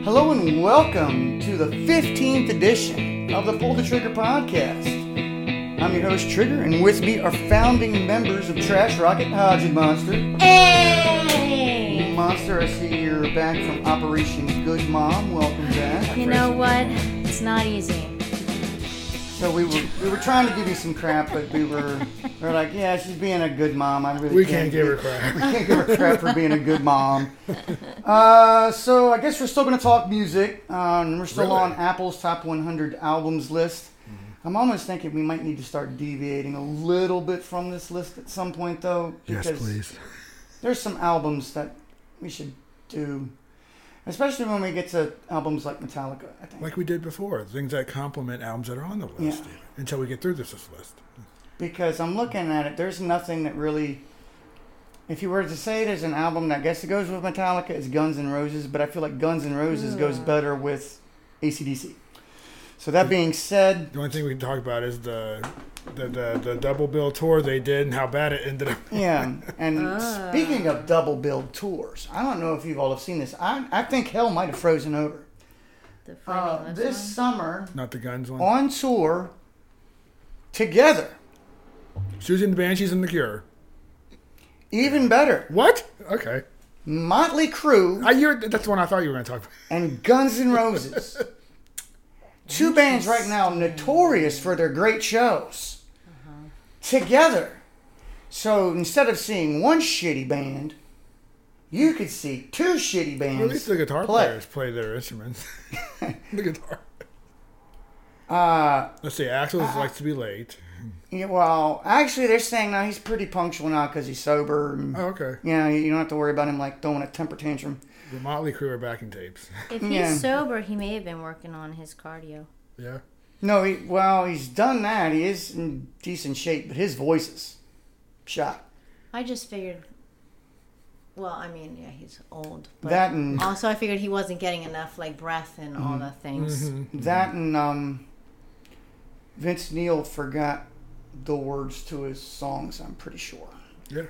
Hello and welcome to the 15th edition of the Pull the Trigger podcast. I'm your host Trigger, and with me are founding members of Trash Rocket, Hodge and Monster. Hey! Monster, I see you're back from Operation Good Mom. Welcome back. You know what? It's not easy. So we were trying to give you some crap, but we were like, yeah, she's being a good mom. We can't give her crap. We can't give her crap for being a good mom. So I guess we're still going to talk music. We're still Really? on Apple's Top 100 Albums list. I'm almost thinking we might need to start deviating a little bit from this list at some point, though. Yes, Because please. there's some albums that we should do. Especially when we get to albums like Metallica, I think. Like we did before, things that complement albums that are on the list, Yeah. even, until we get through this list. Because I'm looking at it, there's nothing that really... If you were to say there's an album that I guess it goes with Metallica, it's Guns N' Roses, but I feel like Guns N' Roses goes better with AC/DC. So that being said... The only thing we can talk about is the double bill tour they did and how bad it ended up. Yeah, and speaking of double billed tours, I don't know if you all have seen this. I think hell might have frozen over. The Friday Lives This one? summer, Not the Guns one. on tour, together, Susie and the Banshees and the Cure. even better, What? Okay. Motley Crue That's the one I thought you were going to talk about. and Guns N' Roses. Two bands right now notorious for their great shows. Together. So instead of seeing one shitty band, you could see two shitty bands. At least the guitar play. players play their instruments. The guitar. Uh, Let's see, Axel likes to be late. yeah, well, actually, they're saying now he's pretty punctual now because he's sober. And, Oh, okay. yeah, you don't have to worry about him like throwing a temper tantrum. The Motley Crue are backing tapes. If he's Yeah. sober, he may have been working on his cardio. Yeah. No, he's done that. He is in decent shape, but his voice is shot. I just figured. Well, I mean, yeah, he's old. But That and also, I figured he wasn't getting enough like breath and all the things. that and Vince Neil forgot the words to his songs. I'm pretty sure. Yeah.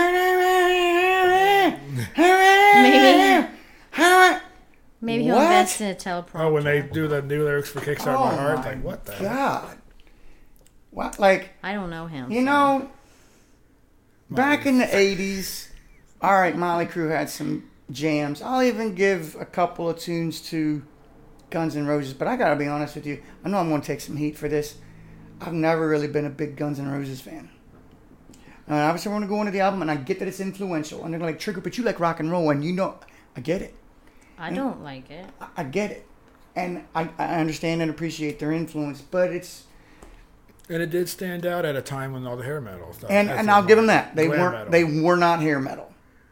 Maybe he'll What? invest in a teleprompter. Oh, when they do the new lyrics for Kickstart My Heart, like, what the heck? God. What? Like, I don't know him. you so- know, back in the 80s, all right, Motley Crue had some jams. I'll even give a couple of tunes to Guns N' Roses, but I gotta be honest with you. I know I'm gonna take some heat for this. I've never really been a big Guns N' Roses fan. Obviously, I want to go into the album, and I get that it's influential. And they're like, Trigger, but you like rock and roll, and you know, I get it. I don't like it. I get it. And I understand and appreciate their influence, but it's... And it did stand out at a time when all the hair metal stuff. And that's I'll it. give them that. They Glam weren't. metal. They were not hair metal.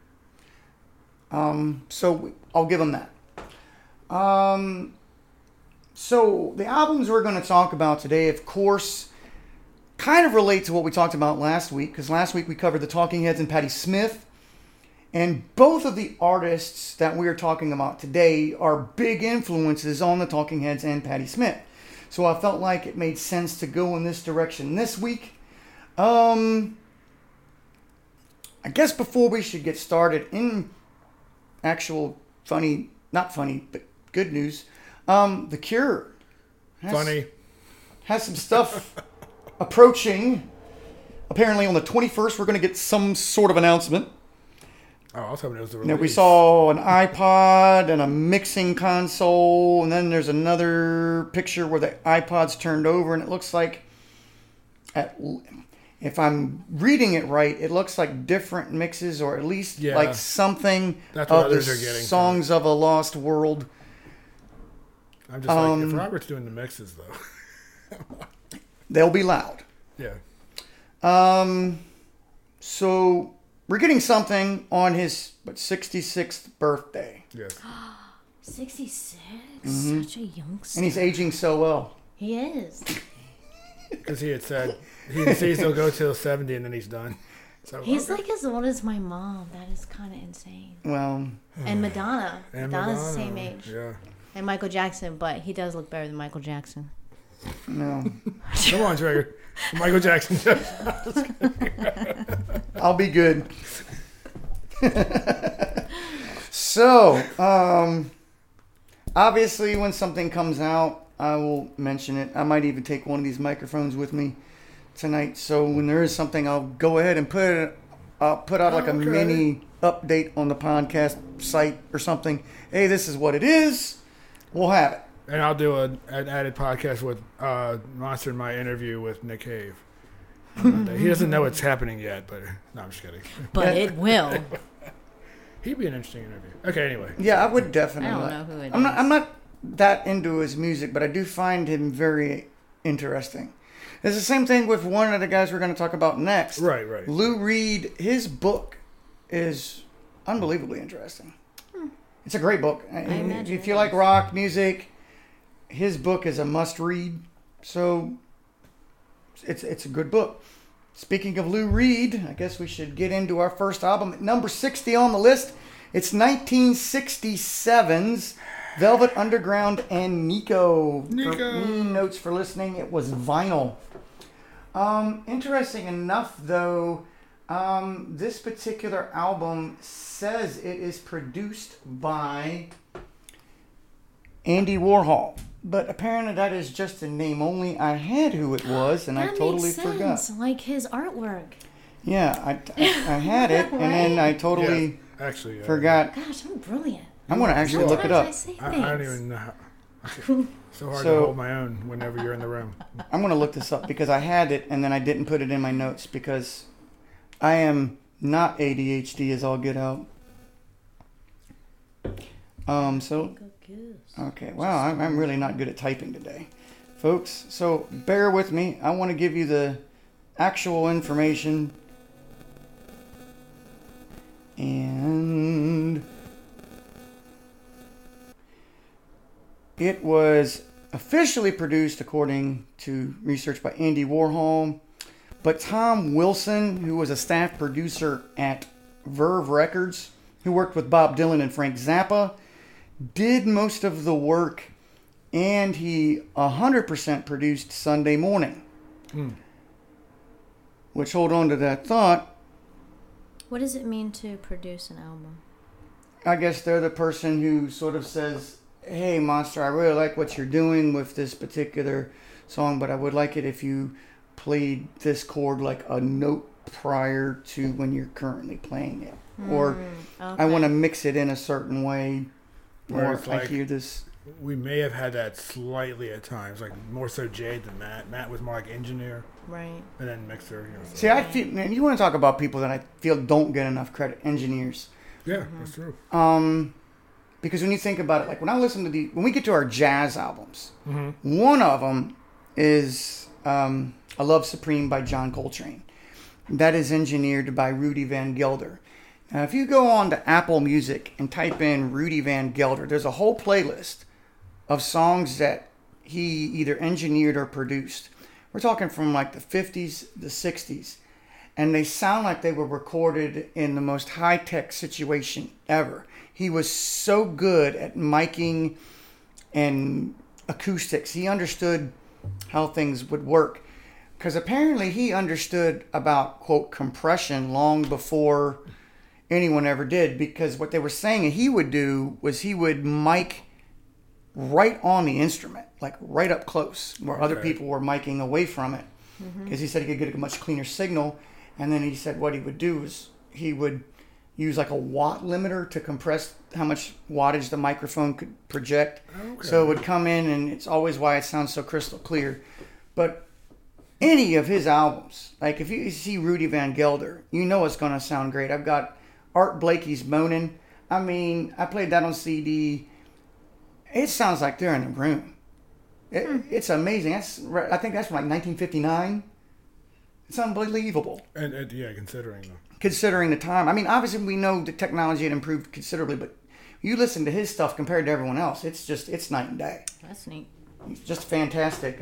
So I'll give them that. So the albums we're going to talk about today, of course, kind of relate to what we talked about last week, because last week we covered the Talking Heads and Patti Smith. And both of the artists that we are talking about today are big influences on the Talking Heads and Patti Smith. So I felt like it made sense to go in this direction this week. I guess before we should get started in actual funny, not funny, but good news, The Cure has some stuff approaching. Apparently on the 21st, we're going to get some sort of announcement. Oh, I was hoping it was the Now, release. we saw an iPod and a mixing console, and then there's another picture where the iPod's turned over, and it looks like, if I'm reading it right, it looks like different mixes, or at least Yeah. like something That's what of the others are getting. Songs of a Lost World. I'm just like, if Robert's doing the mixes, though. They'll be loud. Yeah. So we're getting something on his 66th birthday, Yes. 66? Such a youngster. and he's aging so well. He is. Because he had said he says he'll go till 70 and then he's done. So He's like as old as my mom. That is kind of insane. Well, And Madonna. And Madonna's the Madonna, same age. Yeah. And Michael Jackson, but he does look better than Michael Jackson. no. Come on, Trigger. Michael Jackson. I'll be good. So, obviously, when something comes out, I will mention it. I might even take one of these microphones with me tonight. So when there is something, I'll go ahead and put out like a mini update on the podcast site or something. Hey, this is what it is. We'll have it. And I'll do an added podcast with Monster in my interview with Nick Cave. He doesn't know it's happening yet, but no, I'm just kidding. But it will. He'd be an interesting interview. Okay, anyway. Yeah, I would definitely. I don't know who it is. I'm not that into his music, but I do find him very interesting. It's the same thing with one of the guys we're going to talk about next. Right. Lou Reed, his book is unbelievably interesting. It's a great book. imagine If you it like is. rock music, his book is a must-read. So it's a good book. Speaking of Lou Reed, I guess we should get into our first album. At number 60 on the list, it's 1967's Velvet Underground and Nico. For me, notes for listening, it was vinyl. Interesting enough, though, this particular album says it is produced by Andy Warhol. But apparently that is just a name only. I had who it was, and I totally makes sense. forgot. Like his artwork. Yeah, I had it, and then I totally Actually, forgot. Gosh, I'm brilliant. I'm going to actually look it up. Sometimes I say I don't things. even know how. So hard So- to hold my own whenever you're in the room. I'm going to look this up because I had it, and then I didn't put it in my notes because I am not ADHD as all get out. Okay, wow, I'm really not good at typing today, folks. So bear with me. I want to give you the actual information. And it was officially produced, according to research by Andy Warhol, but Tom Wilson, who was a staff producer at Verve Records, who worked with Bob Dylan and Frank Zappa, did most of the work, and he 100% produced Sunday Morning. Which, hold on to that thought, What does it mean to produce an album? I guess they're the person who sort of says, hey, Monster, I really like what you're doing with this particular song, but I would like it if you played this chord like a note prior to when you're currently playing it. Or I want to mix it in a certain way. Where Or it's I like- hear this. We may have had that slightly at times, like more so Jade than Matt. Matt was more like engineer, Right. and then mixer. So. See, I feel, man, you want to talk about people that I feel don't get enough credit, engineers. Yeah, that's true. Because when you think about it, like when I listen to when we get to our jazz albums, Mm-hmm. one of them is A Love Supreme by John Coltrane. That is engineered by Rudy Van Gelder. Now, if you go on to Apple Music and type in Rudy Van Gelder, there's a whole playlist of songs that he either engineered or produced. We're talking from like the 50s, the 60s. And they sound like they were recorded in the most high-tech situation ever. He was so good at miking and acoustics. He understood how things would work. Because apparently he understood about, quote, compression long before anyone ever did. Because what they were saying he would do was he would mic right on the instrument, like right up close, where other people were miking away from it. Because he said he could get a much cleaner signal. And then he said what he would do is he would use like a watt limiter to compress how much wattage the microphone could project. So it would come in, and it's always why it sounds so crystal clear. But any of his albums, like if you see Rudy Van Gelder, you know it's going to sound great. I've got Art Blakey's Moanin'. I mean, I played that on CD. It sounds like they're in the room. It's amazing. I think that's from like 1959. It's unbelievable. And yeah, Considering the time. I mean, obviously we know the technology had improved considerably, but you listen to his stuff compared to everyone else, it's night and day. That's neat. He's just fantastic.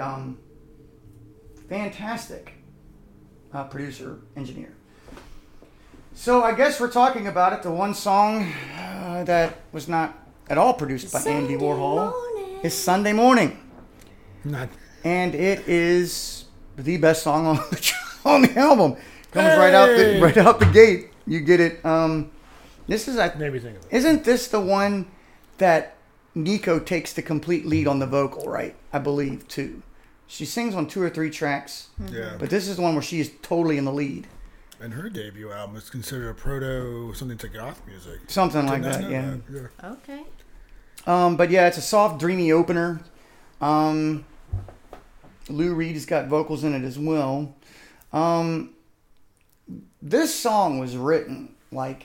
Fantastic producer, engineer. So I guess we're talking about it. The one song that was not at all produced by Andy Warhol is Sunday Morning. Not. And it is the best song on the album. Comes right out the gate. You get it. This is Maybe think of it. Isn't this the one that Nico takes the complete lead on the vocal, right? I believe, too. She sings on 2 or 3 tracks, Yeah. but this is the one where she is totally in the lead. And her debut album is considered a proto something to goth music. Something like Did not that, know yeah. that. Yeah. Okay. But yeah, it's a soft, dreamy opener. Lou Reed has got vocals in it as well. This song was written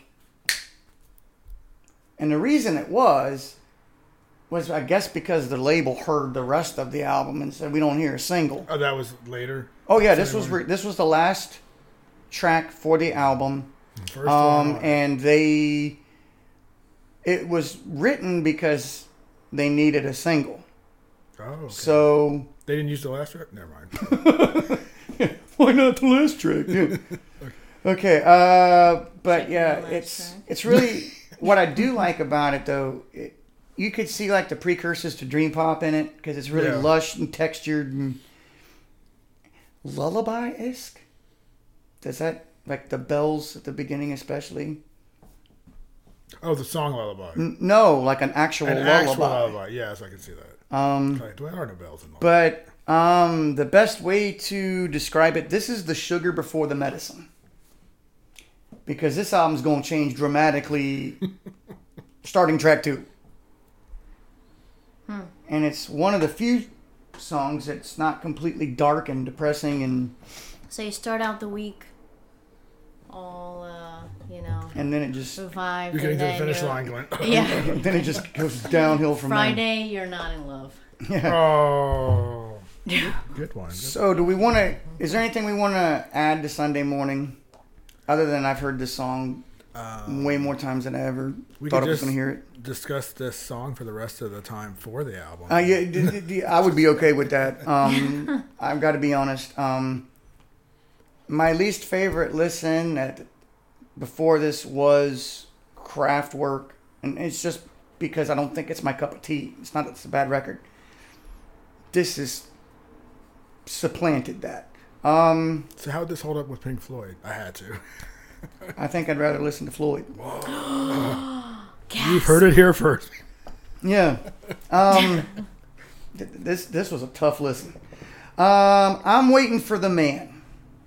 and the reason it was I guess because the label heard the rest of the album and said we don't hear a single. Oh, that was later. Oh yeah, this was the last track for the album. First one. And it was written because they needed a single. Oh, okay. So They didn't use the last track? Never mind. why not the last track? Yeah. Okay, but Checking yeah, the last track. it's really what I do like about it though. You could see like the precursors to Dream Pop in it because it's really Yeah. lush and textured and lullaby-esque. Does that like the bells at the beginning especially? Oh, the song Lullaby. No, like an actual An lullaby. actual lullaby. Yes, I can see that. Like, there are no bells in lullaby. But the best way to describe it, this is the sugar before the medicine. Because this album's going to change dramatically starting track 2. And it's one of the few songs that's not completely dark and depressing and So you start out the week all, and then it just revived. You're getting and to the then finish you're- line going, Yeah. then it just goes downhill from Friday, you're not in love. there. oh. Good one. Good. So do we want to is there anything we want to add to Sunday Morning other than I've heard this song way more times than I ever We thought could I was just going to hear it. discuss this song for the rest of the time for the album. Yeah, I would be okay with that. I've got to be honest. My least favorite listen before this was Kraftwerk, and it's just because I don't think it's my cup of tea. It's not that it's a bad record. This is supplanted that. So how would this hold up with Pink Floyd? I had to. I think I'd rather listen to Floyd. You've heard it here first. Yeah. This was a tough listen. I'm waiting for the man.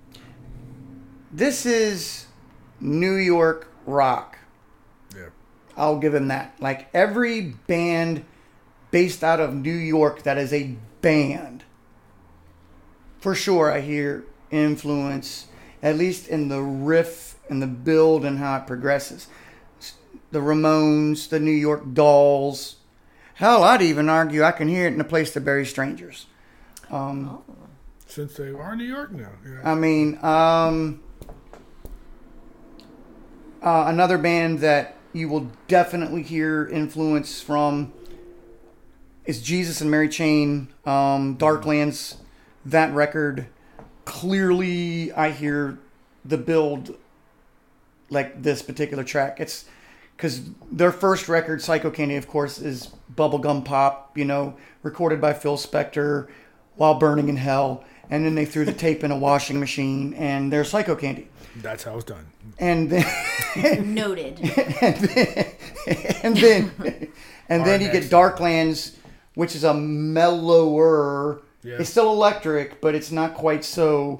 This is New York rock. Yeah. I'll give him that. Like every band based out of New York that is a band, for sure I hear influence, at least in the riff and the build and how it progresses. The Ramones, the New York Dolls. Hell, I'd even argue I can hear it in A Place to Bury Strangers. Since they are New York now. Yeah. I mean, another band that you will definitely hear influence from is Jesus and Mary Chain, Darklands. That record, clearly I hear the build like this particular track. It's because their first record, Psycho Candy, of course, is bubblegum pop, recorded by Phil Spector while burning in hell. And then they threw the tape in a washing machine, and they're Psycho Candy. That's how it's done. And then, Noted. and then you get Darklands, which is a mellower. Yeah. It's still electric, but it's not quite so.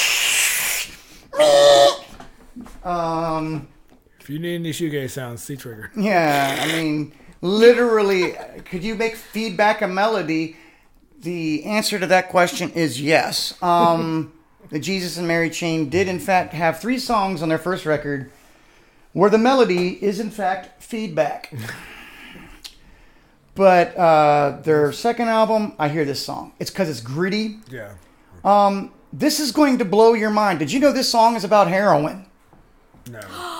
If you need any shoegaze sounds, C Trigger. Yeah, I mean, literally, could you make feedback a melody? The answer to that question is yes. The Jesus and Mary Chain did, in fact, have 3 songs on their first record where the melody is, in fact, feedback. But their second album, I hear this song. It's because it's gritty. Yeah. This is going to blow your mind. Did you know this song is about heroin? No.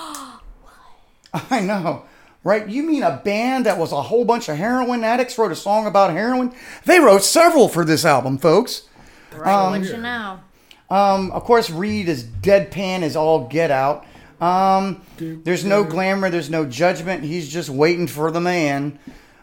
I know. Right? You mean a band that was a whole bunch of heroin addicts wrote a song about heroin? They wrote several for this album, folks. Right, what you know. Of course, Reed is deadpan as all get out. There's no glamour. There's no judgment. He's just waiting for the man.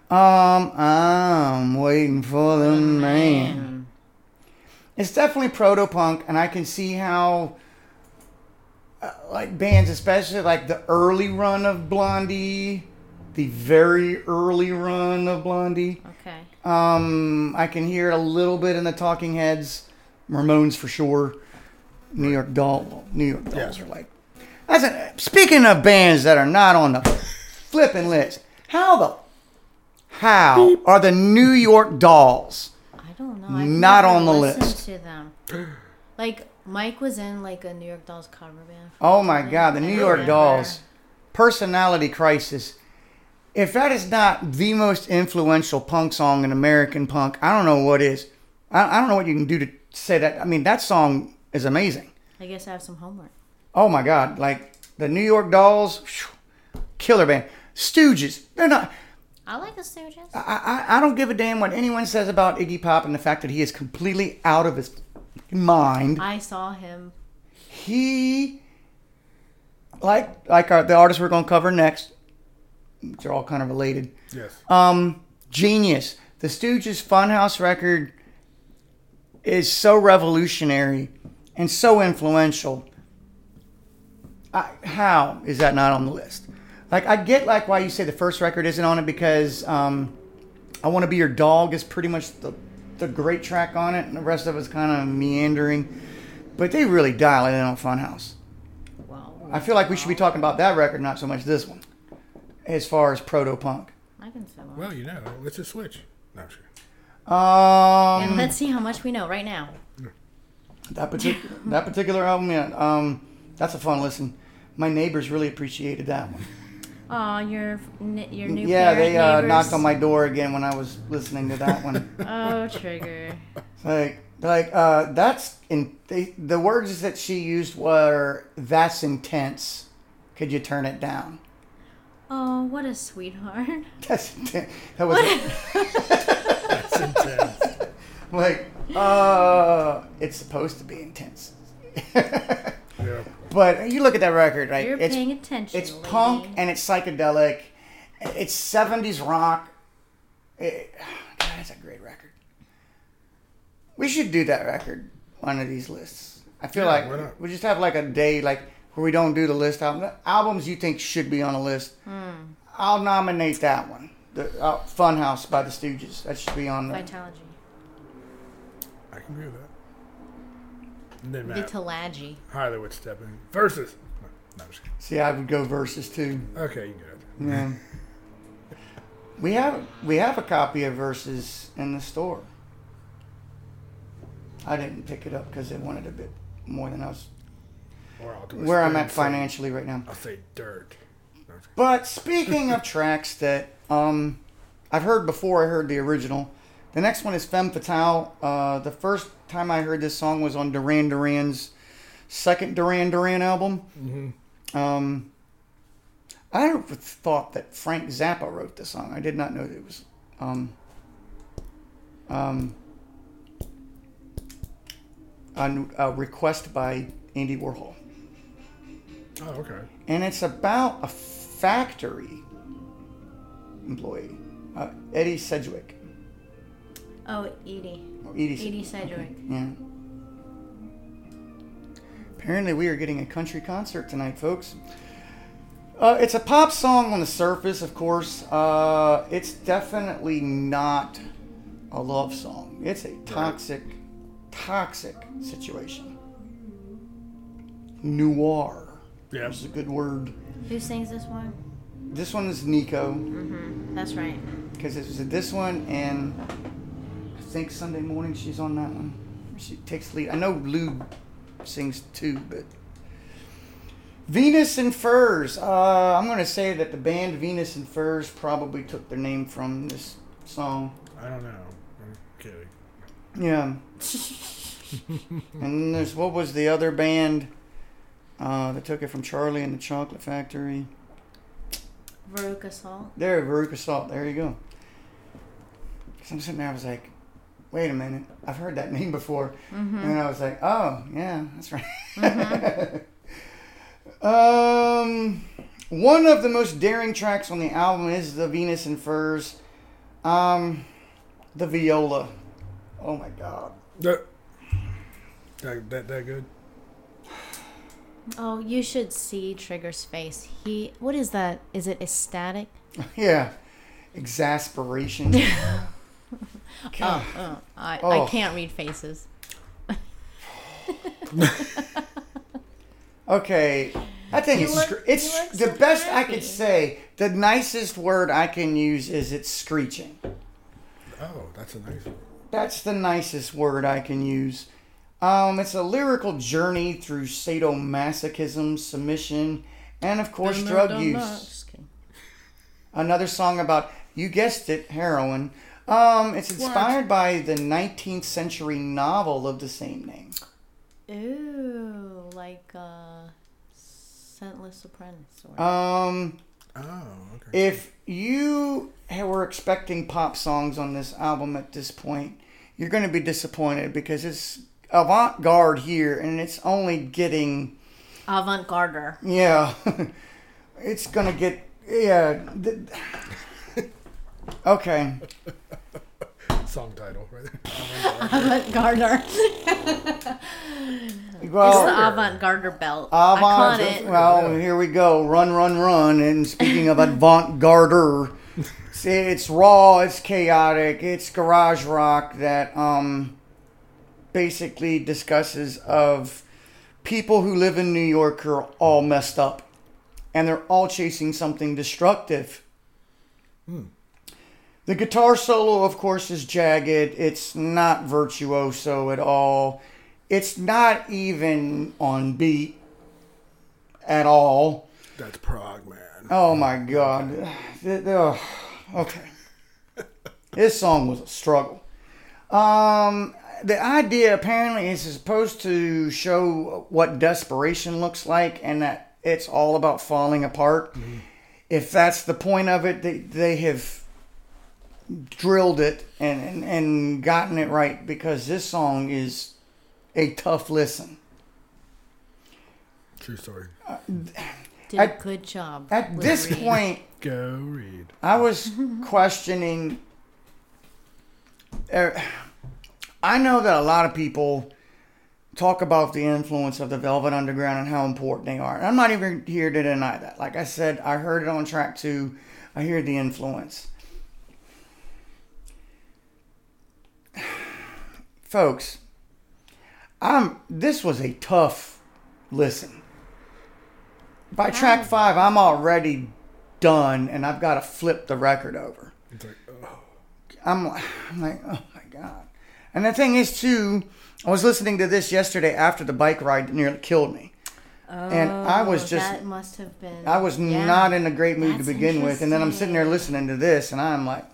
I'm waiting for the man. It's definitely proto-punk, and I can see how, like bands, especially like the early run of Blondie, the very early run of Blondie. Okay. I can hear it a little bit in the Talking Heads, Ramones for sure. New York Dolls Yeah. are like. Speaking of bands that are not on the flipping list, how are the New York Dolls I don't know. I've not never on the listened list? to them. Like Mike was in like a New York Dolls cover band. Oh my God, the New I York remember. Dolls, Personality Crisis. If that is not the most influential punk song in American punk, I don't know what is. I don't know what you can do to say that. I mean, that song is amazing. I guess I have some homework. Oh my God, like the New York Dolls, killer band. Stooges, they're not. I like the Stooges. I don't give a damn what anyone says about Iggy Pop and the fact that he is completely out of his mind. I saw him. He, the artists we're going to cover next, which are all kind of related. Yes. Genius. The Stooges' Funhouse record is so revolutionary and so influential. How is that not on the list? Like, I get why you say the first record isn't on it because I Want to Be Your Dog is pretty much the great track on it, and the rest of it's kind of meandering. But they really dial it in on Funhouse. Well, I feel like we should be talking about that record, not so much this one, as far as proto-punk. I can say one. Well, let's just switch. No, sure. And let's see how much we know right now. That particular album, yeah, that's a fun listen. My neighbors really appreciated that one. Oh, your new Yeah, they neighbors. knocked on my door again when I was listening to that one. Oh, trigger. That's the words that she used were, "That's intense. Could you turn it down?" Oh, what a sweetheart. That's intense. That was That's intense. it's supposed to be intense. Yeah. But you look at that record, right? You're paying attention. It's lady. punk and it's psychedelic. It's 70s rock. God, that's a great record. We should do that record, one of these lists. I feel Yeah, why not? like we just have like a day where we don't do the list albums you think should be on a list. I'll nominate that one, the Funhouse by the Stooges. That should be on there. Vitalogy. I can agree with that. And then Matt Vitalogy. Hyler would step in. Versus. No, I'm just kidding. See, I would go Versus too. Okay, you can do it. Yeah. we have a copy of Versus in the store. I didn't pick it up because it wanted a bit more than I was. Or I'll do a Where I'm spin at and say- financially right now. I'll say dirt. No, I'm just kidding. But speaking of tracks that I've heard before I heard the original, the next one is Femme Fatale. The first time I heard this song was on Duran Duran's second Duran Duran album. Mm-hmm. I thought that Frank Zappa wrote the song. I did not know that it was a request by Andy Warhol. Oh, okay. And it's about a factory employee, Eddie Sedgwick. Oh, Edie. Edie Sedgwick. Yeah. Apparently, we are getting a country concert tonight, folks. It's a pop song on the surface, of course. It's definitely not a love song. It's a toxic situation. Noir. Yeah. Which is a good word. Who sings this one? This one is Nico, That's right. because it was this one, and I think Sunday Morning she's on that one. She takes lead. I know Lou sings too, but Venus and Furs. I'm going to say that the band Venus and Furs probably took their name from this song. I don't know. I'm kidding. Yeah. And there's, what was the other band that took it from Charlie and the Chocolate Factory? Veruca Salt. There, Veruca Salt. There you go. 'Cause I'm sitting there, I was like, wait a minute. I've heard that name before. And then I was like, oh, yeah, that's right. One of the most daring tracks on the album is the Venus and Furs. The viola. Oh, my God. That good? Oh, you should see Trigger's face. What is that? Is it ecstatic? Yeah. Exasperation. God. I can't read faces. Okay. I think You it's look the so best I happy. could say. The nicest word I can use is it's screeching. Oh, that's a nice one. That's the nicest word I can use. It's a lyrical journey through sadomasochism, submission, and of course drug use. Just kidding. Another song about, you guessed it, heroin. It's inspired by the 19th century novel of the same name. Ooh, like Scentless Apprentice. Or... Oh, okay. If you were expecting pop songs on this album at this point, you're going to be disappointed because it's avant-garde here and it's only getting... Avant-garde. Yeah. It's going to get... Yeah. Okay. Song title, right? Avant-garde. Well, It's the avant-garde belt. I caught it. Well, here we go. Run, run, run. And speaking of avant-garde, see, it's raw, it's chaotic, it's garage rock that basically discusses of people who live in New York who are all messed up. And they're all chasing something destructive. The guitar solo, of course, is jagged. It's not virtuoso at all. It's not even on beat at all. That's prog, man. Oh my God. Okay. This song was a struggle. The idea apparently is supposed to show what desperation looks like and that it's all about falling apart. Mm-hmm. If that's the point of it, they have drilled it and gotten it right because this song is a tough listen. True story. Did a good job. At this Reed. point, Go read. I was questioning. I know that a lot of people talk about the influence of the Velvet Underground and how important they are. And I'm not even here to deny that. Like I said, I heard it on track 2. I hear the influence. Folks, this was a tough listen. By track 5, I'm already done, and I've got to flip the record over. It's like, oh. I'm like, oh my God. And the thing is, too, I was listening to this yesterday after the bike ride that nearly killed me. And I was just... That must have been... I was not in a great mood to That's begin with. And then I'm sitting there listening to this, and I'm like,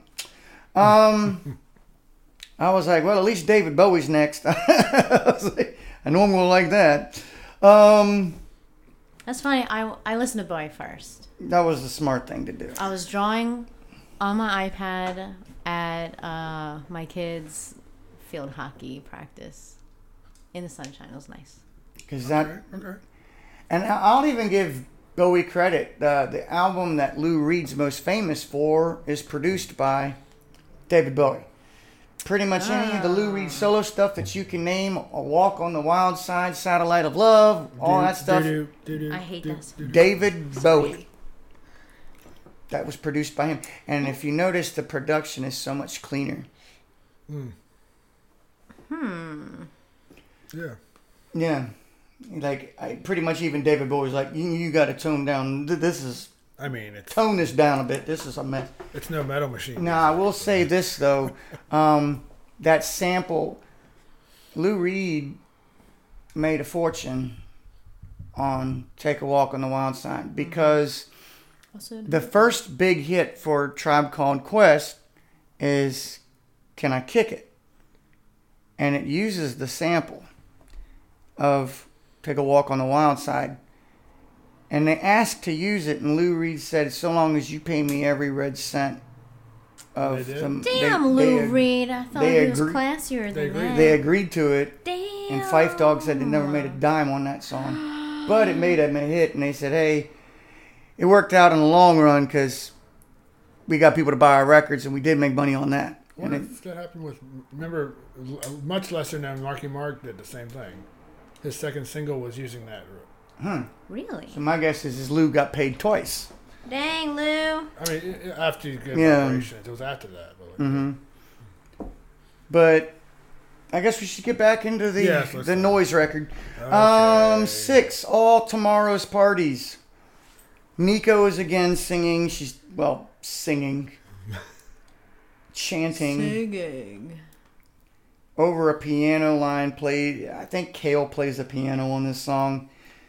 I was like, well, at least David Bowie's next. I was like, I know I'm going to like that. That's funny. I listened to Bowie first. That was the smart thing to do. I was drawing on my iPad at my kids' field hockey practice in the sunshine. It was nice. Okay. And I'll even give Bowie credit. The album that Lou Reed's most famous for is produced by David Bowie. Pretty much any of the Lou Reed solo stuff that you can name, A Walk on the Wild Side, Satellite of Love, all that stuff. I hate that song. David Bowie. That was produced by him. And if you notice, the production is so much cleaner. Yeah. Yeah. Like, pretty much even David Bowie's like, you got to tone down. This is... I mean, it's Tone this down a bit. This is a mess. it's no Metal Machine. Now, I will say this, though. That sample, Lou Reed made a fortune on Take a Walk on the Wild Side because the first big hit for Tribe Called Quest is Can I Kick It? And it uses the sample of Take a Walk on the Wild Side. And they asked to use it, and Lou Reed said, so long as you pay me every red cent of They did? them. Damn, Lou Reed. I thought he was classier than that. They agreed to it. Damn. And Fife Dog said they never made a dime on that song. But it made them a hit, and they said, hey, it worked out in the long run because we got people to buy our records, and we did make money on that. What if that happened with, remember, much lesser known Marky Mark did the same thing. His second single was using that Really? So my guess is Lou got paid twice. Dang, Lou. I mean, after you get Yeah. reparations, it was after that. But like, But I guess we should get back into the Yes, let's the go. noise record. Okay. 6, All Tomorrow's Parties. Nico is again singing. She's, singing. Chanting Singing. over a piano line played. I think Kale plays the piano on this song.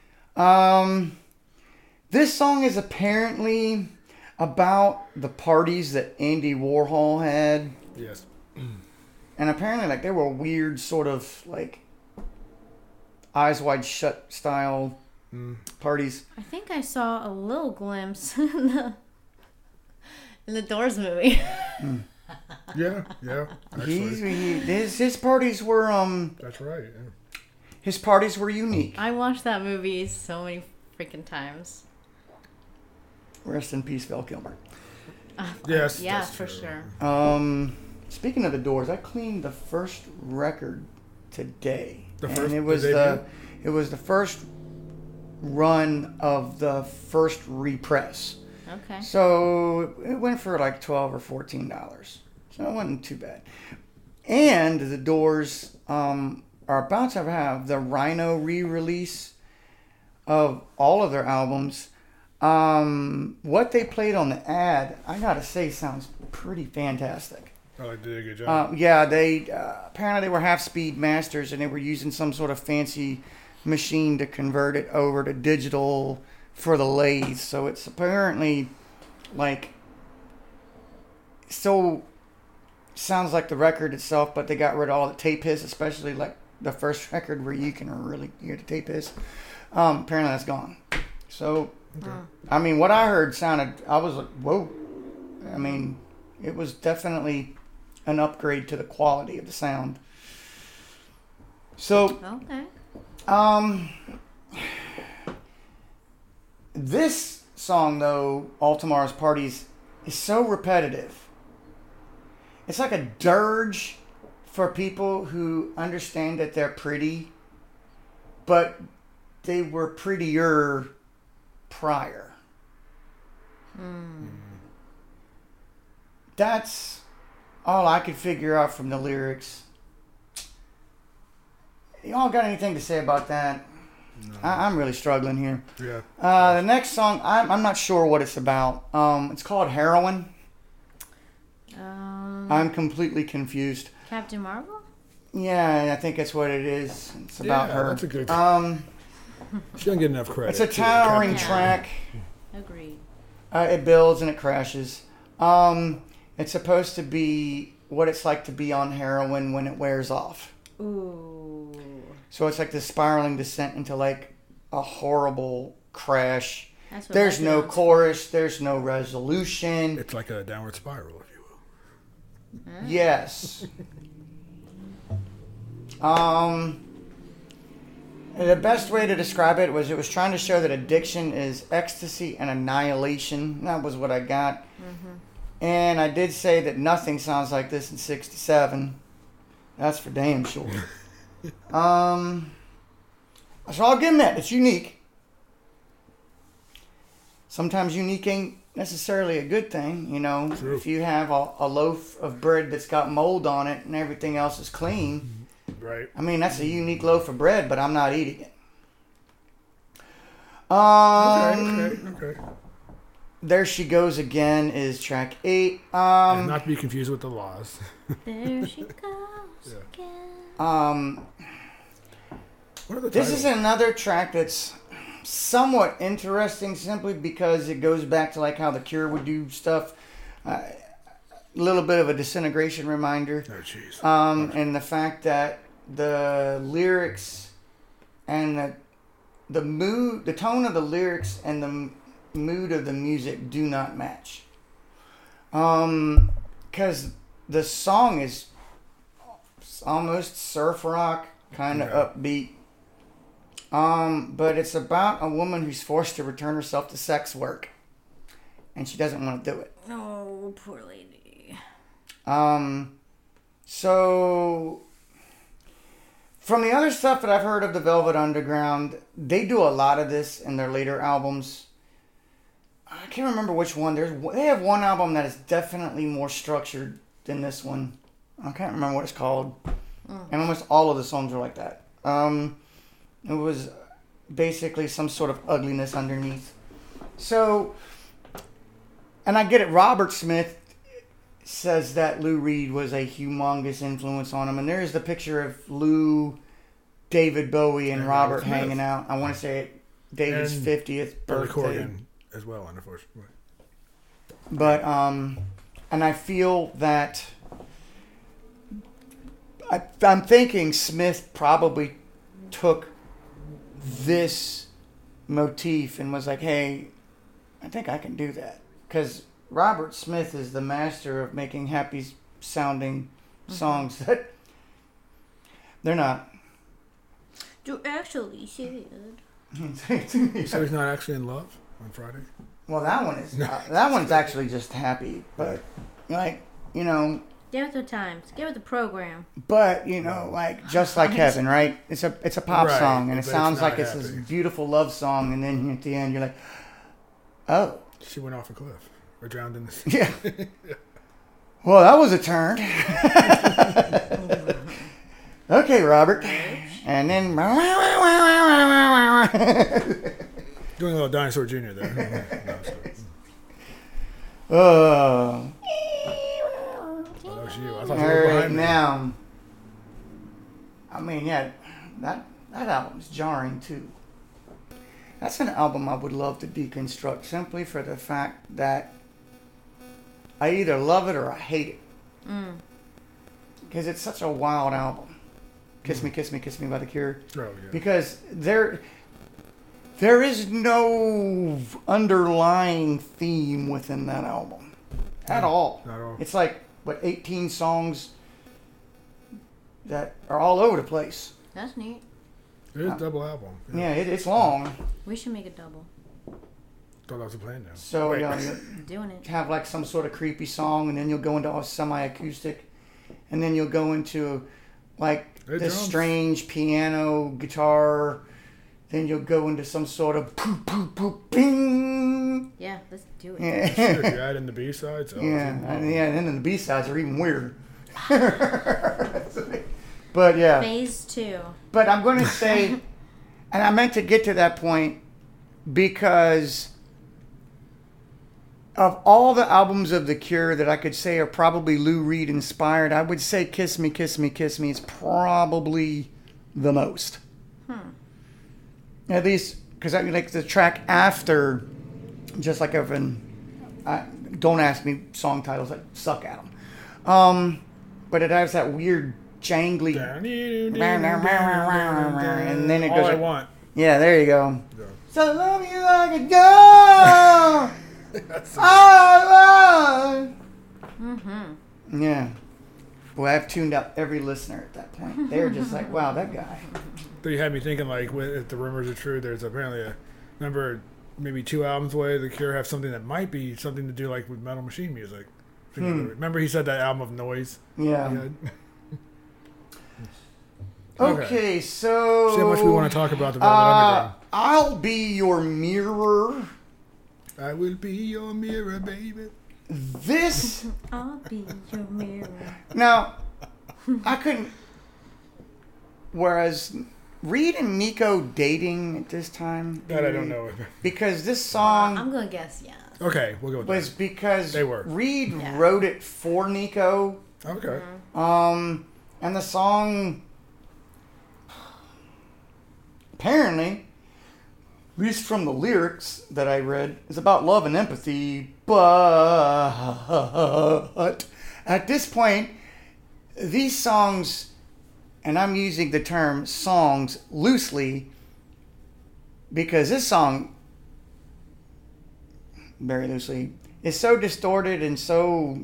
This song is apparently about the parties that Andy Warhol had. yes. And apparently, like, they were weird, sort of, like, Eyes Wide Shut style parties. I think I saw a little glimpse in the Doors movie. Yeah. Actually, His parties were, that's right. Yeah. his parties were unique. I watched that movie so many freaking times. Rest in peace, Val Kilmer. Yes. Yeah, that's for true. sure. Speaking of the Doors, I cleaned the first record today. The it was debut? it was the first run of the first repress. Okay. So it went for like $12 or $14. So it wasn't too bad. And the Doors are about to have the Rhino re-release of all of their albums. What they played on the ad, I gotta say, sounds pretty fantastic. Oh, they did a good job. Yeah, they apparently they were half-speed masters, and they were using some sort of fancy machine to convert it over to digital for the lathe. So it's apparently like still sounds like the record itself, but they got rid of all the tape hiss, especially like the first record where you can really hear the tape hiss. Apparently that's gone. So, I mean, what I heard sounded, I was like, whoa. I mean, it was definitely an upgrade to the quality of the sound. So, Okay. this song, though, All Tomorrow's Parties, is so repetitive. It's like a dirge for people who understand that they're pretty, but they were prettier prior. That's all I could figure out from the lyrics. Y'all got anything to say about that? No. I'm really struggling here. Yeah. The next song, I'm not sure what it's about. It's called Heroin. I'm completely confused. Captain Marvel? Yeah, I think that's what it is. It's about Yeah, her. that's a good- Um, She doesn't get enough credit. it's a too. towering Yeah. track. Agreed. It builds and it crashes. It's supposed to be what it's like to be on heroin when it wears off. Ooh. So it's like this spiraling descent into like a horrible crash. That's what There's that no sounds chorus. There's no resolution. It's like a downward spiral, if you will. Yes. The best way to describe it was trying to show that addiction is ecstasy and annihilation. That was what I got. And I did say that nothing sounds like this in 67. That's for damn sure. So I'll give him that. It's unique. Sometimes unique ain't necessarily a good thing, you know. True. If you have a loaf of bread that's got mold on it and everything else is clean, Right. I mean, that's a unique loaf of bread, but I'm not eating it. Okay. There She Goes Again is track 8. And not to be confused with the laws. There she goes Yeah. again. What are the This titles? is another track that's somewhat interesting simply because it goes back to like how The Cure would do stuff. A little bit of a Disintegration reminder. Oh, jeez. And the fact that the lyrics and the mood, the tone of the lyrics and the mood of the music do not match. Because the song is almost surf rock, kind of upbeat. But it's about a woman who's forced to return herself to sex work. And she doesn't want to do it. Oh, poor lady. So From the other stuff that I've heard of the Velvet Underground, they do a lot of this in their later albums. I can't remember which one. They have one album that is definitely more structured than this one. I can't remember what it's called. And almost all of the songs are like that. It was basically some sort of ugliness underneath. So, and I get it. Robert Smith says that Lou Reed was a humongous influence on him. And there's the picture of Lou, David Bowie, and Robert hanging out. I want to say David's 50th Billy birthday. Corgan as well, unfortunately. But, and I feel that I'm thinking Smith probably took this motif and was like, hey, I think I can do that. Because Robert Smith is the master of making happy sounding songs that they're not. You're actually sad. So he's not actually in love on Friday? Well, that one is that one's actually just happy, but like, you know, Get with the times. Get with the program. but you know, like just like heaven, right? It's a pop Right, song, and it but it's sounds not like it's this happy. beautiful love song, and then at the end you're like, oh, She went off a cliff or drowned in the sea. yeah. Well, that was a turn. Okay, Robert, and then Doing a little Dinosaur Jr. there. No, sorry. oh. Oh, that was you. I thought you All were right, behind me. now, I mean, yeah, that album's jarring too. That's an album I would love to deconstruct simply for the fact that I either love it or I hate it. Because it's such a wild album. Kiss Me, Kiss Me, Kiss Me by The Cure. Oh, yeah. Because there is no underlying theme within that album at all. Not at all. It's like, 18 songs that are all over the place. That's neat. It is a double album. Yeah, it's long. We should make a double. Thought that was the plan now. So Wait. you Doing it. have like some sort of creepy song, and then you'll go into a semi-acoustic, and then you'll go into like Hey, this drums. strange piano, guitar. Then you'll go into some sort of poop, poop, poop, bing. Yeah, let's do it. Yeah. Sure, if you add in the B-sides. Oh, Yeah, it's and then the B-sides are even weirder. But yeah, Phase 2. but I'm going to say, and I meant to get to that point because of all the albums of The Cure that I could say are probably Lou Reed inspired, I would say Kiss Me, Kiss Me, Kiss Me is probably the most. At least, because I mean, like the track after, just like everyone, don't ask me song titles, I suck at them. But it has that weird jangly, and then it All goes I like, want. yeah, there you go. Yeah. So I love you like a dog. I love. Yeah. Boy, I've tuned out every listener at that point. They're just like, wow, that guy. So you had me thinking, like, if the rumors are true, there's apparently remember, maybe 2 albums away, The Cure have something that might be something to do, like, with Metal Machine music. Remember he said that album of Noise? Yeah. He had? Okay, so. See how much we want to talk about the Velvet Underground. I'll be your mirror. I will be your mirror, baby. This. I'll be your mirror. Now, I couldn't. Whereas Reed and Nico dating at this time. That I don't know. Because this song I'm going to guess yes. Okay, we'll go with was because They were. Reed Yeah. wrote it for Nico. that. Okay. And the song apparently, at least from the lyrics that I read, is about love and empathy. But at this point, these songs, and I'm using the term songs loosely because this song, very loosely, is so distorted and so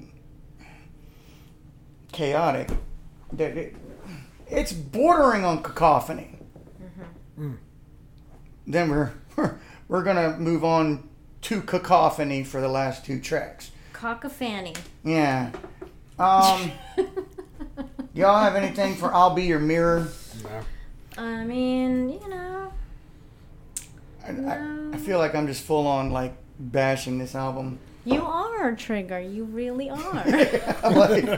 chaotic that it's bordering on cacophony. Then we're gonna move on to cacophony for the last 2 tracks. Cockafanny. Yeah. Y'all have anything for "I'll Be Your Mirror"? No. I mean, you know. I feel like I'm just full on like bashing this album. You are, Trigger. You really are. I'm like,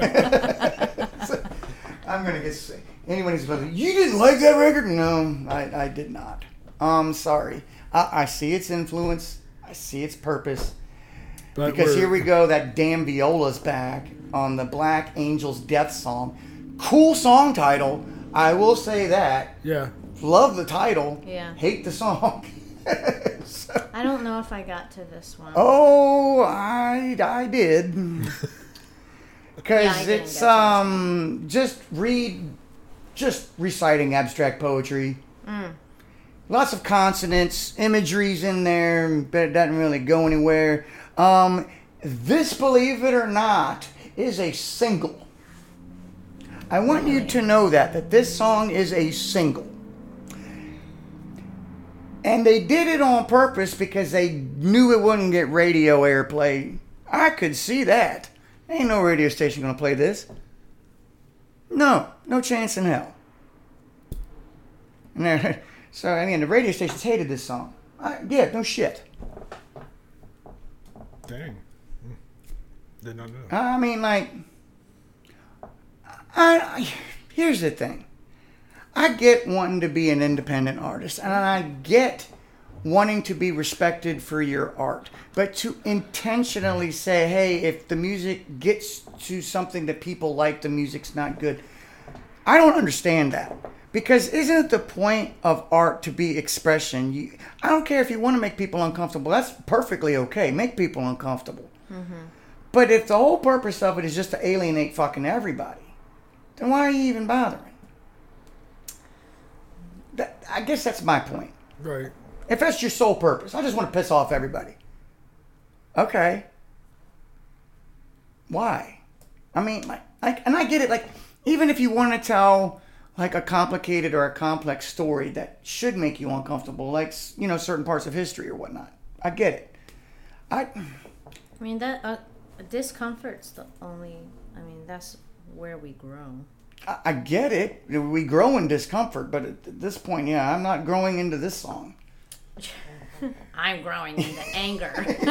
I'm gonna get sick. Anyone who's like, you didn't like that record? No, I did not. Sorry. I see its influence. I see its purpose. But Because here we go, that damn viola's back on the Black Angels Death song. Cool song title. I will say that. Yeah. Love the title. Yeah. Hate the song. So- I don't know if I got to this one. oh, I did. Yeah, Because I didn't it's just reciting abstract poetry. Lots of consonants, imagery's in there, but it doesn't really go anywhere. This, believe it or not, is a single. I want you to know that this song is a single. And they did it on purpose because they knew it wouldn't get radio airplay. I could see that. Ain't no radio station gonna play this. No chance in hell. And so, I mean, the radio stations hated this song. Yeah, no shit. Dang. Did not know. I mean, like, here's the thing. I get wanting to be an independent artist, and I get wanting to be respected for your art. But to intentionally say, hey, if the music gets to something that people like, the music's not good, I don't understand that. Because isn't it the point of art to be expression? I don't care if you want to make people uncomfortable. That's perfectly okay. Make people uncomfortable. Mm-hmm. But if the whole purpose of it is just to alienate fucking everybody, then why are you even bothering? I guess that's my point. Right. If that's your sole purpose, I just want to piss off everybody. Okay. Why? I mean, and I get it. Like, even if you want to tell like a complicated or a complex story that should make you uncomfortable, like, you know, certain parts of history or whatnot, I get it. I mean, that discomfort's the only. I mean, that's where we grow. I get it. We grow in discomfort, but at this point, yeah, I'm not growing into this song. I'm growing into anger.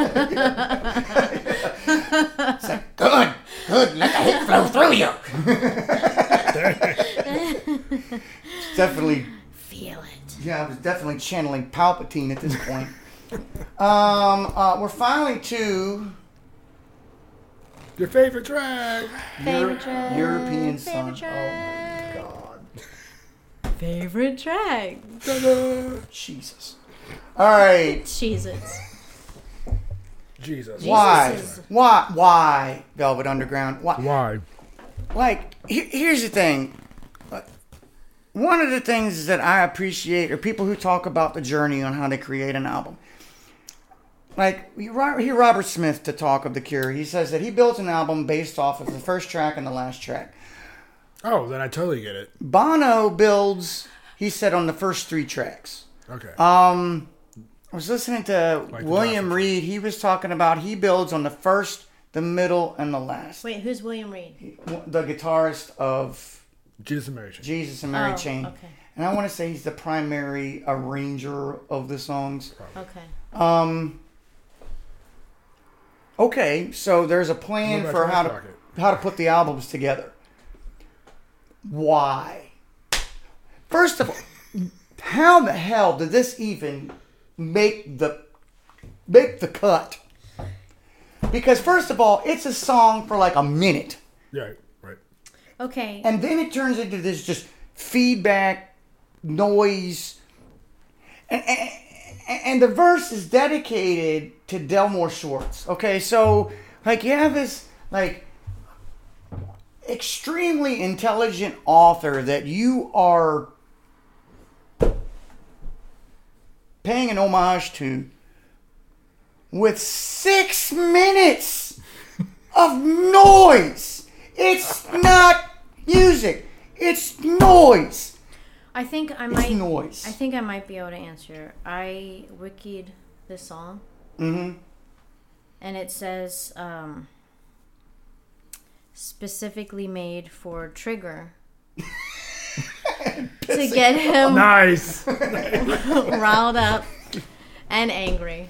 It's like, good, let the hate flow through you. It's definitely, Feel it. yeah, I was definitely channeling Palpatine at this point. We're finally to Your favorite track. Favorite track. European Favorite song. track. Oh my God. Favorite track. Ta-da. Jesus. All right. Jesus. Jesus. Why? is- Why Velvet Underground? Why? Why? Like, here's the thing. One of the things that I appreciate are people who talk about the journey on how they create an album. Like, you hear Robert Smith to talk of The Cure. He says that he builds an album based off of the first track and the last track. Oh, then I totally get it. Bono builds, he said, on the first 3 tracks. Okay. I was listening to Like the William Johnson. Reed. He was talking about he builds on the first, the middle, and the last. Wait, who's William Reed? The guitarist of Jesus and Mary Chain. Jesus and Mary Oh, Chain. okay. And I want to say he's the primary arranger of the songs. Okay. Okay, so there's a plan What about for Trash Rocket? how to put the albums together. Why? First of all, how the hell did this even make the cut? Because first of all, it's a song for like a minute. Yeah, right. Okay. And then it turns into this just feedback, noise. And the verse is dedicated to Delmore Schwartz. Okay, so, like, you have this, like, extremely intelligent author that you are paying an homage to with 6 minutes of noise. It's not music. It's noise. I think I It's might. noise. I think I might be able to answer. I wikied this song, Mm-hmm. and it says specifically made for Trigger. to get him Nice. riled up and angry.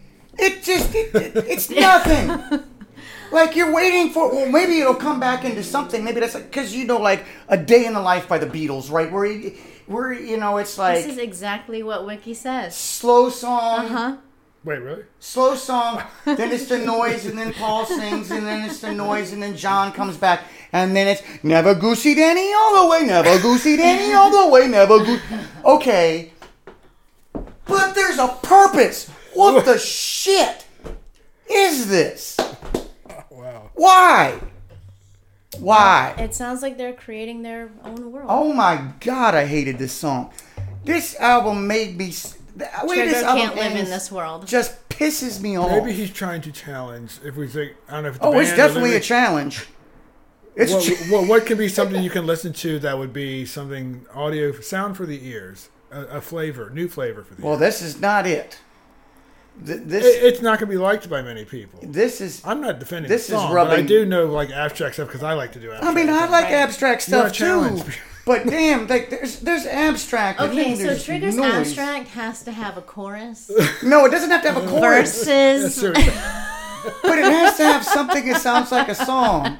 It's nothing. Like you're waiting for, well, maybe it'll come back into something. Maybe that's because like A Day in the Life by the Beatles, right? Where it's like This is exactly what Wiki says. slow song, Huh? Wait, really? slow song, then it's the noise, and then Paul sings, and then it's the noise, and then John comes back, and then it's never Goosey Danny all the way, never Goosey Danny all the way, never Goosey. Okay, but there's a purpose. What the shit is this? Wow. Why? Why? It sounds like they're creating their own world. Oh my God, I hated this song. This album made me. The way Trigger this album can't live in ends this world. Just pisses me off. Maybe he's trying to challenge. If we think, I don't know if the Oh, it's band or definitely a lyrics- challenge. It's what could be something you can listen to that would be something audio sound for the ears, a flavor, new flavor for the well, ears. this is not it. This It's not going to be liked by many people. this is. I'm not defending This the is song, but I rubbing- do know like abstract stuff because I like to do abstract. I mean, I stuff. like Right. abstract You're a stuff too. challenge. But damn, like there's abstract. and Okay, then so there's Trigger's noise. abstract has to have a chorus No, it doesn't have to have a chorus, versus That's but it has to have something that sounds like a song.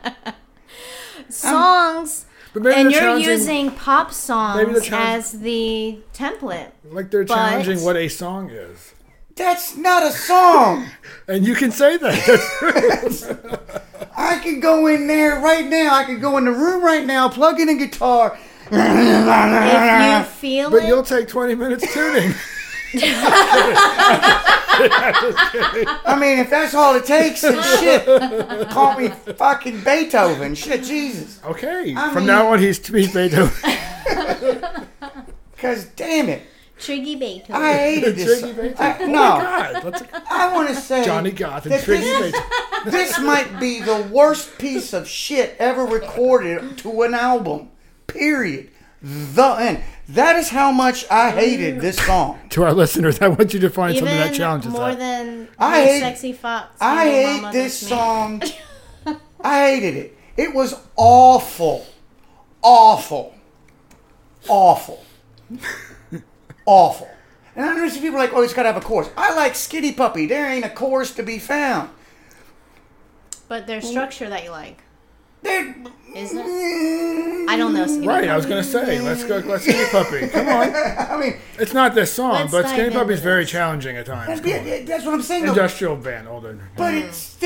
songs. But maybe And they're you're challenging- using pop Maybe songs they're challenging- as the template. like they're but- challenging what a song is, That's not a song. and you can say that. I can go in there right now. I can go in the room right now, plug in a guitar. If you feel But it, you'll take 20 minutes tuning. I mean, if that's all it takes, then shit. Call me fucking Beethoven. Shit, Jesus. Okay, I from mean- now on he's Beethoven. Because damn it, Triggy Beethoven. I hated this. Triggy Beethoven. I, Oh no, my God, that's I want to say Johnny Goth and that Triggy this, Beethoven. this might be the worst piece of shit ever recorded to an album. Period. The end. That is how much I hated this song. To our listeners, I want you to find Even something that challenges more that. than I Hey hate- Sexy Fox. I Your hate Mama this Loves Me. song. I hated it. It was awful. Awful. Awful. Awful. And I know some people are like, oh, it's got to have a chorus. I like Skinny Puppy. There ain't a chorus to be found. But there's structure that you like. There, Is it? I don't know. Skinny Right, I Puppy. was going to say, let's Skinny Puppy. Come on. I mean, It's not this song, Let's but dive Skinny into Puppy's very this. challenging at times. Come on. that's what I'm saying. though. Industrial band, older. But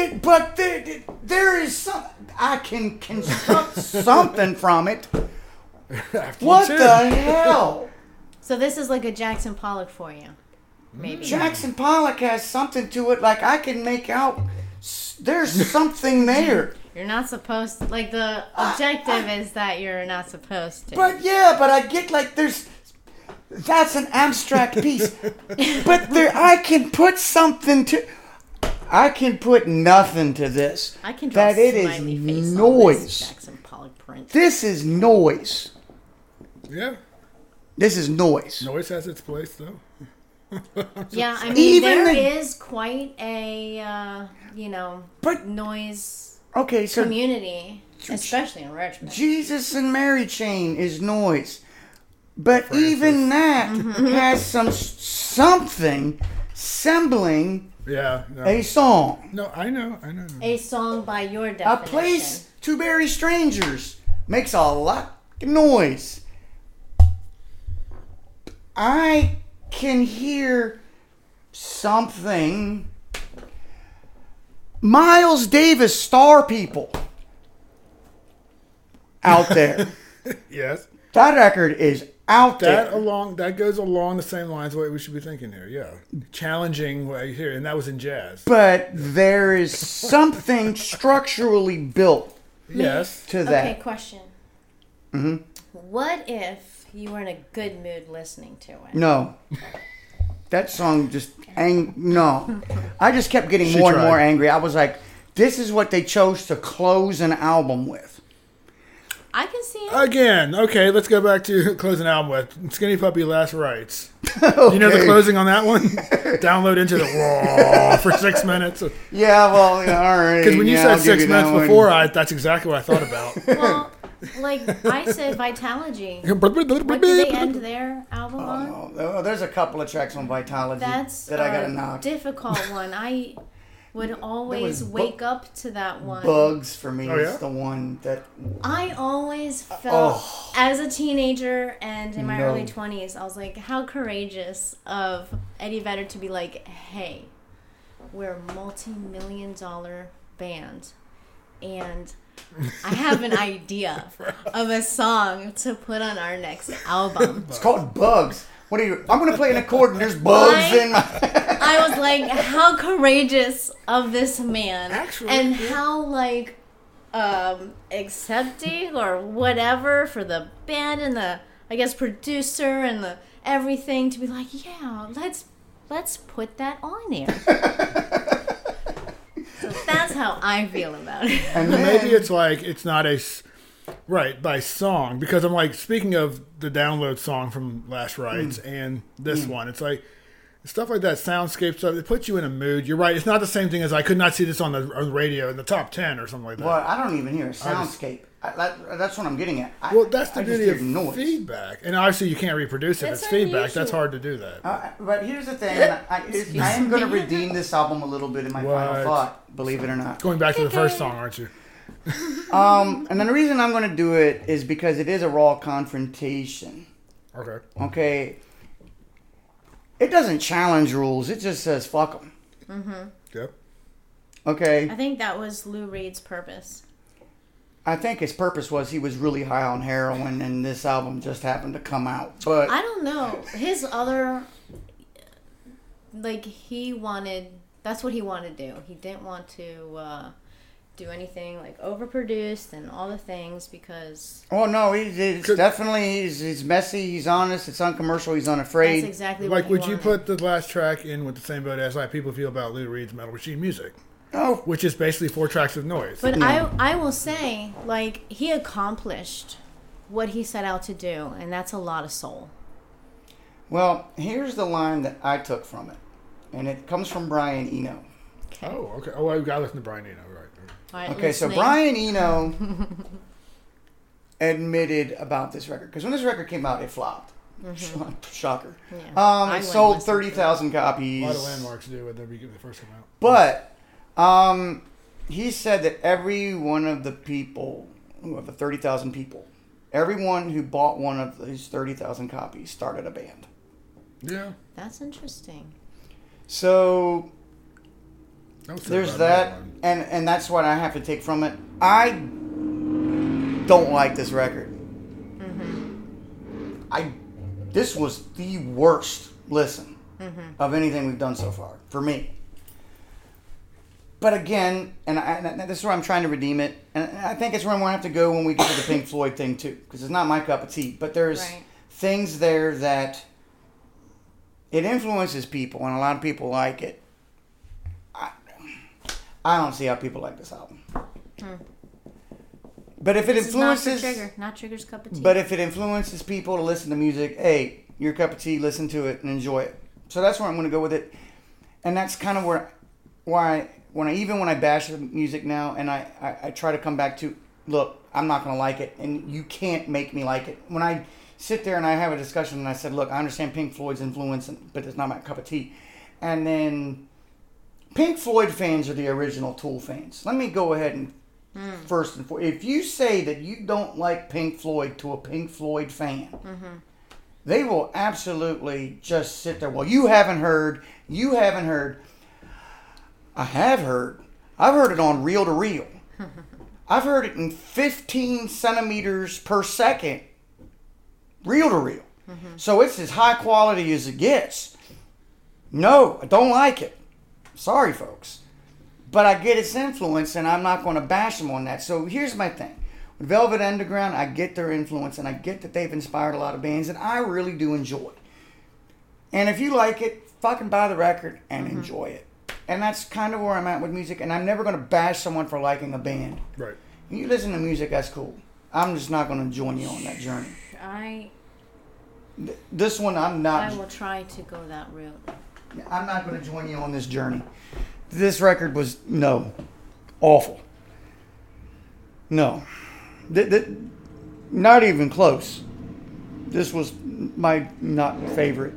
there is some. I can construct something from it. What the hell? So this is like a Jackson Pollock for you, maybe. Jackson Pollock has something to it. Like I can make out. There's something there. You're not supposed to. Like the objective is that you're not supposed to. But yeah, but I get like there's. That's an abstract piece. But there, I can put something to. I can put nothing to this. I can draw that it a is smiley face on this noise. Jackson Pollock print. This is noise. Yeah. This is noise. Noise has its place, though. Yeah, I mean Even there the- is quite a But- noise Okay, so community, especially in Richmond. Jesus and Mary Chain is noise. But Francis. even that has something sembling Yeah. No, a song. no I know. A song by your A definition. place to bury strangers makes a lot of noise. I can hear something. Miles Davis, Star People, out there. Yes. That record is out That there. that goes along the same lines what we should be thinking here. Yeah. Challenging what you hear, and that was in jazz. But there is something structurally built Yes. to that. Okay, question. What if you were in a good mood listening to it? No. That song just no. I just kept getting She more and tried. more angry. I was like, this is what they chose to close an album with. I can see it. Again, okay, let's go back to closing album with Skinny Puppy Last Rites. You know the Okay. closing on that one? Download into the raw for 6 minutes. Because Yeah, well, yeah, all right. when you yeah, said I'll give 6 you that minutes one. before, that's exactly what I thought about. Well, Like I said, Vitalogy. What did they end their album on? Oh, there's a couple of tracks on Vitalogy That's that I gotta a knock. difficult one. I would always wake up to that one. Bugs for me Oh, yeah? is the one that. I always felt, as a teenager and in my No. early 20s, I was like, how courageous of Eddie Vedder to be like, hey, we're a multi-million-dollar band, and I have an idea of a song to put on our next album. It's called Bugs. What are you? I'm gonna play an chord and there's bugs in my. I was like, how courageous of this man, Actually, and yeah. how like accepting or whatever for the band and the, I guess, producer and the everything to be like, yeah, let's put that on there. So that's how I feel about it. And Maybe then, it's like it's not right by song, because I'm like, speaking of the download song from Last Rites and this one, it's like stuff like that, soundscape stuff. It puts you in a mood. You're right. It's not the same thing as I could not see this on the radio in the top 10 or something like that. well, I don't even hear a soundscape. That's what I'm getting at. Well, that's the I just beauty hear of noise. feedback, and obviously you can't reproduce it. It's It's feedback. That's unusual. hard to do that. But here's the thing. I am going to redeem this album a little bit in my final What? thought. Believe it or not. Going back to the first song, aren't you? And then the reason I'm going to do it is because it is a raw confrontation. Okay. Okay. It doesn't challenge rules. It just says fuck them. Yep. Okay. I think that was Lou Reed's purpose. I think his purpose was he was really high on heroin, and this album just happened to come out. But I don't know. His other, like, that's what he wanted to do. He didn't want to do anything, like, overproduced and all the things because... oh no, he's definitely he's messy. He's honest. It's uncommercial. He's unafraid. That's exactly what Like, he would wanted. you put the last track in with the same boat as like people feel about Lou Reed's Metal Machine Music, Oh, which is basically 4 tracks of noise? But Yeah. I will say, like, he accomplished what he set out to do, and that's a lot of soul. well, here's the line that I took from it, and it comes from Brian Eno. Okay. Oh, okay. Oh, I gotta listen to Brian Eno, right? All right, Okay, so listening. Brian Eno admitted about this record because when this record came out, it flopped. Shocker. Yeah. It I wouldn't sold listen to it. 30,000 copies. A lot of landmarks do when they first come out. But he said that every one of the people, of the 30,000 people, everyone who bought one of these 30,000 copies started a band. Yeah. That's interesting. So Don't say there's about that, one. and that's what I have to take from it. I don't like this record. This was the worst listen of anything we've done so far for me. But again, and this is where I'm trying to redeem it, and I think it's where I'm going to have to go when we get to the Pink Floyd thing too, because it's not my cup of tea. But there's Right. things there that it influences people, and a lot of people like it. I don't see how people like this album. But if it This is not for influences, Trigger, not Trigger's cup of tea. but if it influences people to listen to music, hey, your cup of tea, listen to it and enjoy it. So that's where I'm going to go with it, and that's kind of why when I bash the music now, and I try to come back to, look, I'm not going to like it, and you can't make me like it. When I sit there and I have a discussion and I said, look, I understand Pink Floyd's influence, but it's not my cup of tea, and then Pink Floyd fans are the original Tool fans. Let me go ahead and first and foremost, if you say that you don't like Pink Floyd to a Pink Floyd fan, they will absolutely just sit there. Well, you haven't heard. I have heard. I've heard it on reel to reel. I've heard it in 15 centimeters per second, reel to reel. So it's as high quality as it gets. No, I don't like it. Sorry, folks. But I get its influence, and I'm not going to bash them on that. So here's my thing. With Velvet Underground, I get their influence, and I get that they've inspired a lot of bands, and I really do enjoy. And if you like it, fucking buy the record and enjoy it. And that's kind of where I'm at with music, and I'm never going to bash someone for liking a band. Right. You listen to music, that's cool. I'm just not going to join you on that journey. This one, I'm not. I will try to go that route. I'm not going to join you on this journey. This record was, no, awful. No. Not even close. This was my not favorite.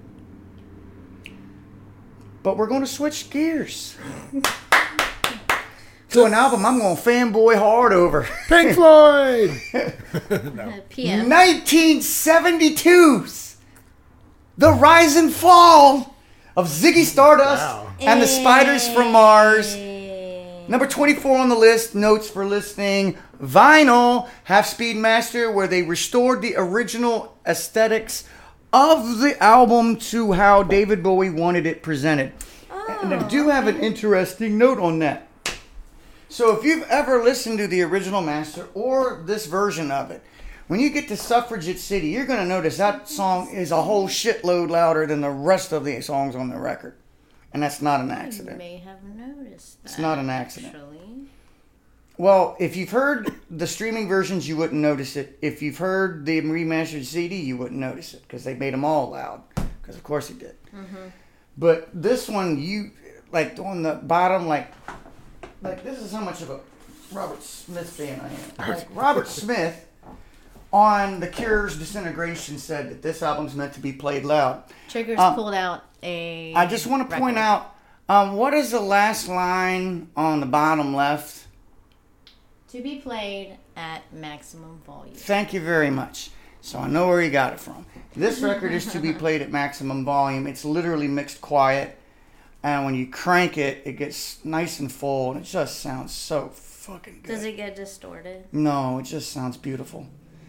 But we're going to switch gears to an album I'm going to fanboy hard over. Pink Floyd. PM. 1972's The Rise and Fall of Ziggy Stardust Wow. and the Spiders from Mars. Number 24 on the list, notes for listening. Vinyl, Half Speed Master, where they restored the original aesthetics of the album to how David Bowie wanted it presented. And I do have an interesting note on that. So if you've ever listened to the original master or this version of it, when you get to Suffragette City, you're going to notice that song is a whole shitload louder than the rest of the songs on the record. And that's not an You accident. may have noticed that. It's not an accident. Actually. Well, if you've heard the streaming versions, you wouldn't notice it. If you've heard the remastered CD, you wouldn't notice it because they made them all loud. Because of course he did. Mm-hmm. But this one, you like on the bottom, like this is how much of a Robert Smith fan I am. Like Robert Smith on The Cure's Disintegration said that this album's meant to be played loud. Triggers pulled out a. I just want to point out, what is the last line on the bottom left? To be played at maximum volume. Thank you very much. So I know where you got it from. This record is to be played at maximum volume. It's literally mixed quiet. And when you crank it, it gets nice and full. And it just sounds so fucking good. Does it get distorted? No, it just sounds beautiful.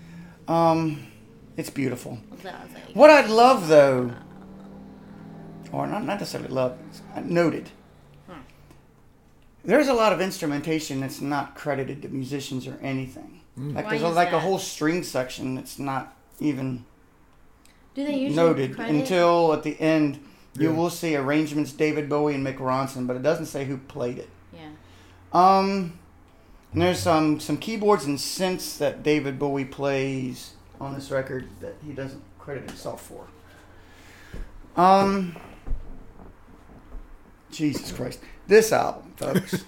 It's beautiful. Does it? What I'd love, though, or not necessarily love, noted. There's a lot of instrumentation that's not credited to musicians or anything. Like Why there's is a that? whole string section that's not even Do they usually noted credit? until at the end. You Yeah. will see arrangements David Bowie and Mick Ronson, but it doesn't say who played it. Yeah. And there's some keyboards and synths that David Bowie plays on this record that he doesn't credit himself for. Jesus Christ. This album, folks.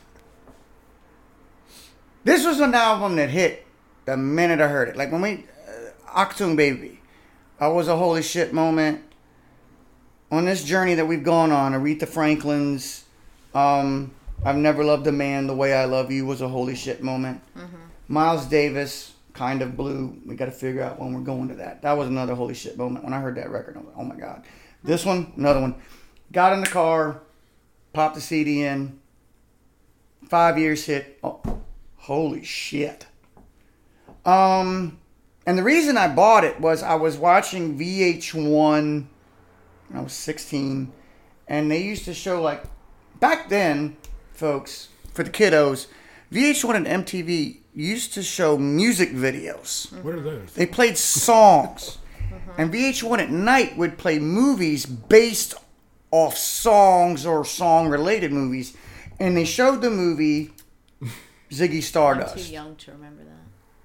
This was an album that hit the minute I heard it. Like when we, Achtung Baby, I was a holy shit moment. On this journey that we've gone on, Aretha Franklin's I've Never Loved a Man the Way I Love You was a holy shit moment. Mm-hmm. Miles Davis, Kind of Blue, we got to figure out when we're going to that. That was another holy shit moment. When I heard that record, I was like, oh my God. This one, another one. Got in the car, popped the CD in, 5 years hit. Oh, holy shit. And the reason I bought it was I was watching VH1 when I was 16, and they used to show, like, back then, folks, for the kiddos, VH1 and MTV used to show music videos. What are those? They played songs. And VH1 at night would play movies based off songs or song-related movies. And they showed the movie Ziggy I'm Stardust. too young to remember that.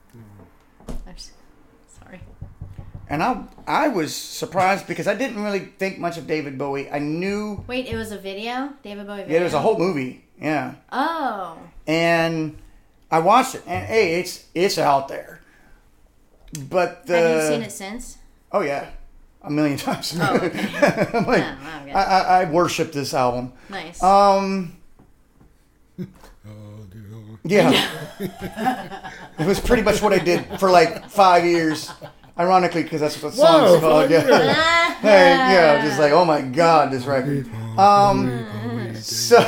Sorry. And I was surprised because I didn't really think much of David Bowie. I knew... Wait, it was a video? David Bowie video? Yeah, there's a whole movie. Yeah. Oh. And I watched it. And, hey, it's out there. But the... Have you seen it since? Oh, yeah. A million times. Oh, okay. I'm like, Oh, wow, good. I worship this album. Nice. Yeah. It was pretty much what I did for like 5 years. Ironically, because that's what the song's Whoa, called. Yeah. Ah. Hey, yeah, just like, oh my God, this record. So,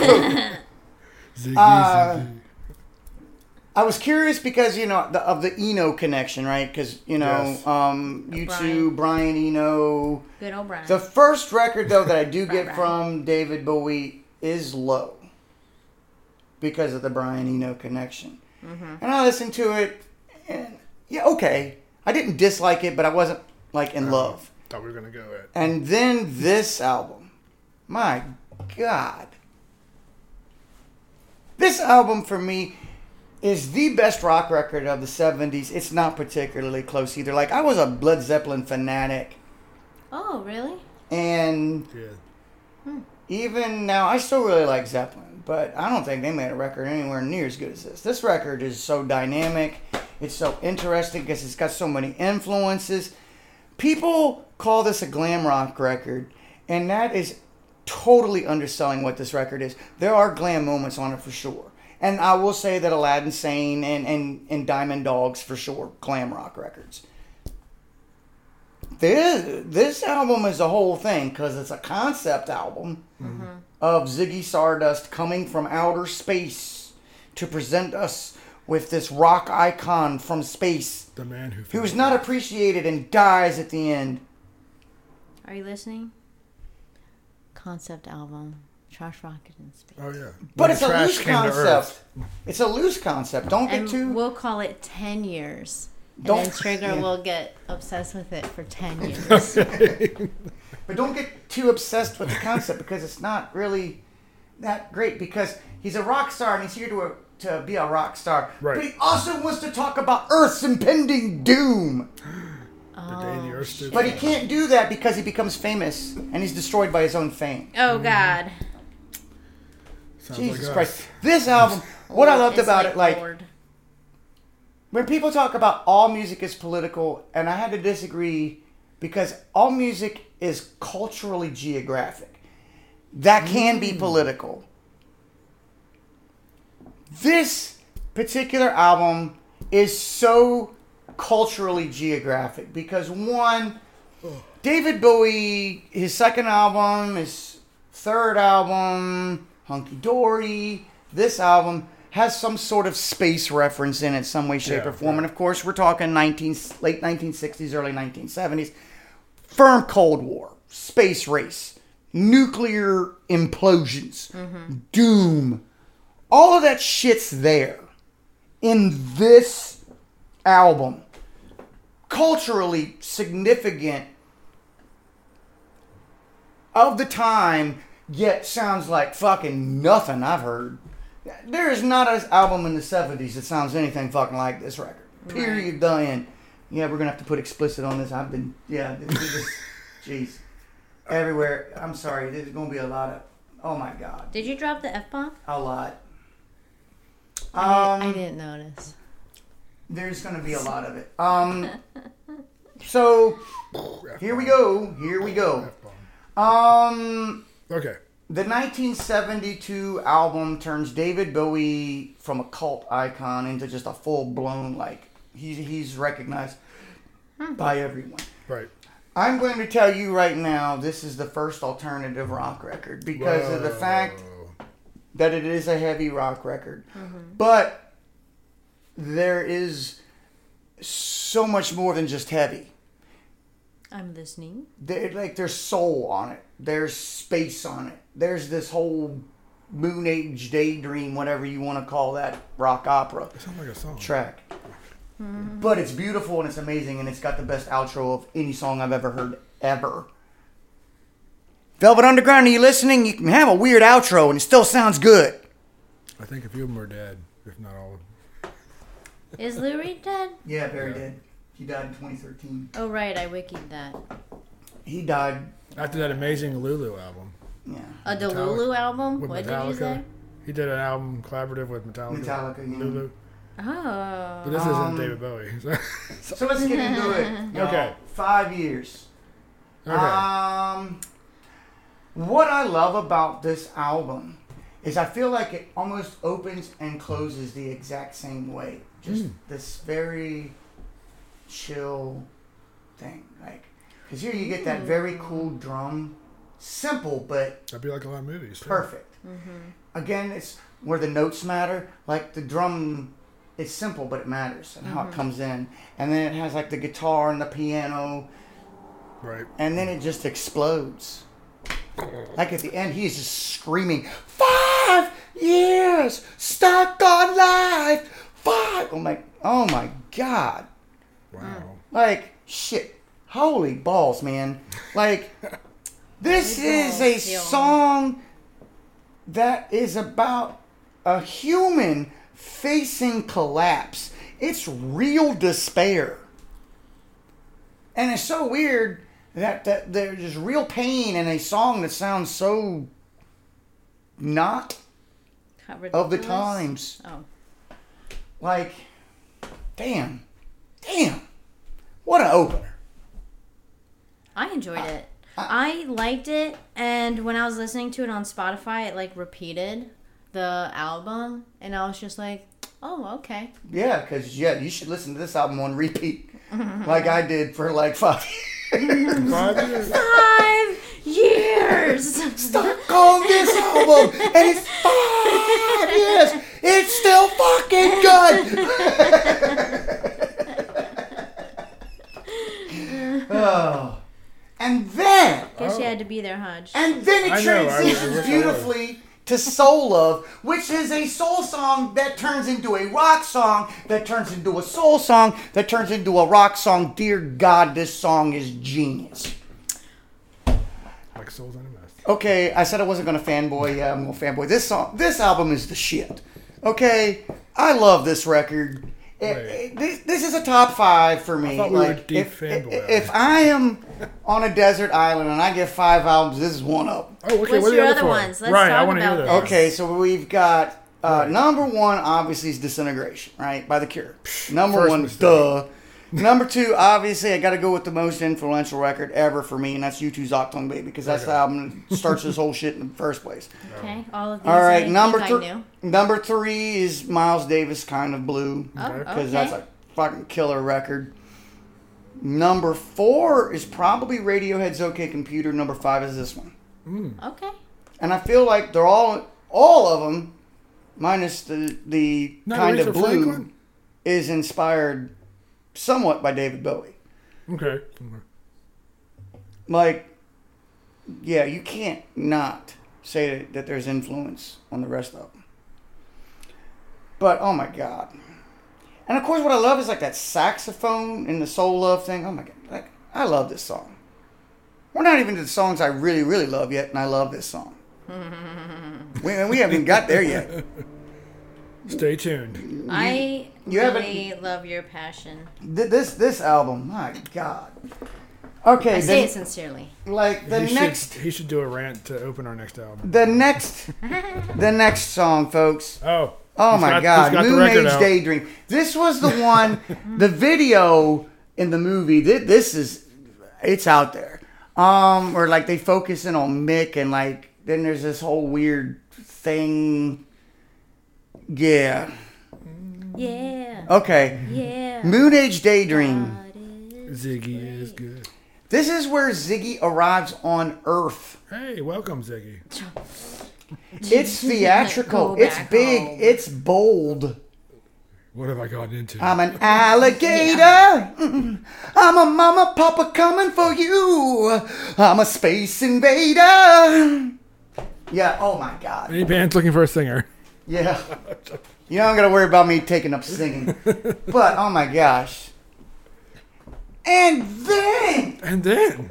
I was curious because, you know, of the Eno connection, right? Because, you know, Yes. U2, Brian Eno. Good old Brian. The first record, though, that I do Brian. get from David Bowie is Low. Because of the Brian Eno connection. Mm-hmm. And I listened to it, and yeah, okay. I didn't dislike it, but I wasn't, like, in love. Thought we were gonna go at. And then this album. My God. This album, for me, is the best rock record of the 70s. It's not particularly close either. Like, I was a Led Zeppelin fanatic. Oh, really? And Yeah. even now, I still really like Zeppelin. But I don't think they made a record anywhere near as good as this. This record is so dynamic. It's so interesting because it's got so many influences. People call this a glam rock record, and that is totally underselling what this record is. There are glam moments on it for sure. And I will say that Aladdin Sane and Diamond Dogs for sure, glam rock records. This album is a whole thing because it's a concept album of Ziggy Stardust coming from outer space to present us with this rock icon from space. The man who's not appreciated and dies at the end. Are you listening? Concept album. Trash Rocket in Space. Oh, yeah. But it's a loose concept. It's a loose concept. Don't get And too... we'll call it 10 years. And Don't- then Trigger yeah. will get obsessed with it for 10 years. But don't get too obsessed with the concept because it's not really that great because he's a rock star and he's here to be a rock star. Right. But he also wants to talk about Earth's impending doom. The day the earth stood. But he can't do that because he becomes famous and he's destroyed by his own fame. Oh, God. Sounds Jesus like Christ. us. This album, what I loved It's about it, like, Lord. when people talk about all music is political, and I had to disagree because all music is culturally geographic. That can be political. This particular album is so culturally geographic because one, David Bowie, his second album, his third album, Hunky Dory, this album has some sort of space reference in it, some way, shape, Yeah, or form. right. And of course, we're talking late 1960s, early 1970s. Firm Cold War, space race, nuclear implosions, doom. All of that shit's there in this album. Culturally significant of the time, yet sounds like fucking nothing I've heard. There is not an album in the 70s that sounds anything fucking like this record. Period. Done. End. Yeah, we're gonna have to put explicit on this. Jeez. Everywhere. I'm sorry. There's gonna be a lot of. Oh my god. Did you drop the F-bomb? A lot. I didn't notice. There's gonna be a lot of it. So here we go. Okay. The 1972 album turns David Bowie from a cult icon into just a full-blown, like, he's recognized by everyone. Right. I'm going to tell you right now, this is the first alternative rock record because of the fact that it is a heavy rock record. But there is so much more than just heavy. I'm listening. There's soul on it. There's space on it. There's this whole Moon Age daydream, whatever you want to call that rock opera It sounds like a song. track. But it's beautiful and it's amazing and it's got the best outro of any song I've ever heard, ever. Velvet Underground, are you listening? You can have a weird outro and it still sounds good. I think a few of them are dead, if not all of them. Is Lou Reed dead? Yeah, Barry did. He died in 2013. Oh, right. I wikied that. He died, After that amazing Lulu album yeah. A Delulu album? with What did you Metallica. say? He did an album collaborative with Metallica. Metallica, yeah. Lulu. Oh. But this isn't David Bowie. So let's get into it. y'all. Okay. 5 years. Okay. What I love about this album is I feel like it almost opens and closes the exact same way. Just this very chill thing. Like, because here you get that very cool drum. Simple, but That'd be like a lot of movies. Too. perfect. Again, it's where the notes matter. Like the drum, it's simple, but it matters and how it comes in. And then it has like the guitar and the piano. Right. And then it just explodes. Like at the end, he's just screaming, 5 years stuck on life. 5. Oh my God. Wow. Like, shit. Holy balls, man. Like, this is a song that is about a human facing collapse. It's real despair. And it's so weird that there's just real pain in a song that sounds so not of the Ridiculous? times. Oh. Like, damn. What an opener. I enjoyed it. I liked it, and when I was listening to it on Spotify, it like repeated the album, and I was just like, oh, okay. Yeah, because you should listen to this album on repeat, like I did for like 5 years. 5 years. 5 years. Stop calling this album, and it's 5 years. It's still fucking good. Oh. And then, Guess you had to be there, Hodge. and then it I know, I transitions wish I beautifully to Soul Love, which is a soul song that turns into a rock song, that turns into a soul song, that turns into a rock song. Dear God, this song is genius. Like souls in a mess. Okay, I said I wasn't going to fanboy. Yeah, I'm going to fanboy. This album is the shit. Okay, I love this record. This is a top 5 for me. I thought we were deep fanboy. If I am on a desert island and I get 5 albums, this is one of them. Oh, okay. What's what are your the other four? ones? Let's right, I talk want to hear about those. this. Okay, so we've got number 1, obviously, is Disintegration, right, by The Cure. Number First 1, mistake. duh. Number 2, obviously, I got to go with the most influential record ever for me, and that's U2's Octung Baby, because that's the album that starts this whole shit in the first place. Okay, all of these. All right, I number think I 3. knew. Number 3 is Miles Davis, Kind of Blue, Oh, because okay. that's a fucking killer record. Number 4 is probably Radiohead's OK Computer. Number 5 is this one. Okay. And I feel like they're all of them, minus the Not Kind Aretha of Blue, Franklin? is inspired somewhat by David Bowie. Okay. Like, yeah, you can't not say that there's influence on the rest of them. But, oh my God. And of course, what I love is like that saxophone in the Soul Love thing. Oh my God. Like, I love this song. We're not even to the songs I really, really love yet, and I love this song. we haven't even got there yet. Stay tuned. I you really love your passion. This album, my God. Okay, I say it sincerely. like the next, He should do a rant to open our next album. the next song, folks. Oh. Oh he's my got God, the Moon record Age out. Daydream. This was the one, the video in the movie. It's out there. Where like they focus in on Mick and like then there's this whole weird thing. Yeah. Yeah. Okay. Yeah. Moon Age Daydream. Ziggy is good. This is where Ziggy arrives on Earth. Hey, welcome, Ziggy. It's theatrical. Go It's back big. home. It's bold. What have I gotten into? I'm an alligator. I'm a mama papa coming for you. I'm a space invader. Yeah, oh my God. Any band's looking for a singer. Yeah. You don't gotta worry about me taking up singing. But, oh my gosh. And then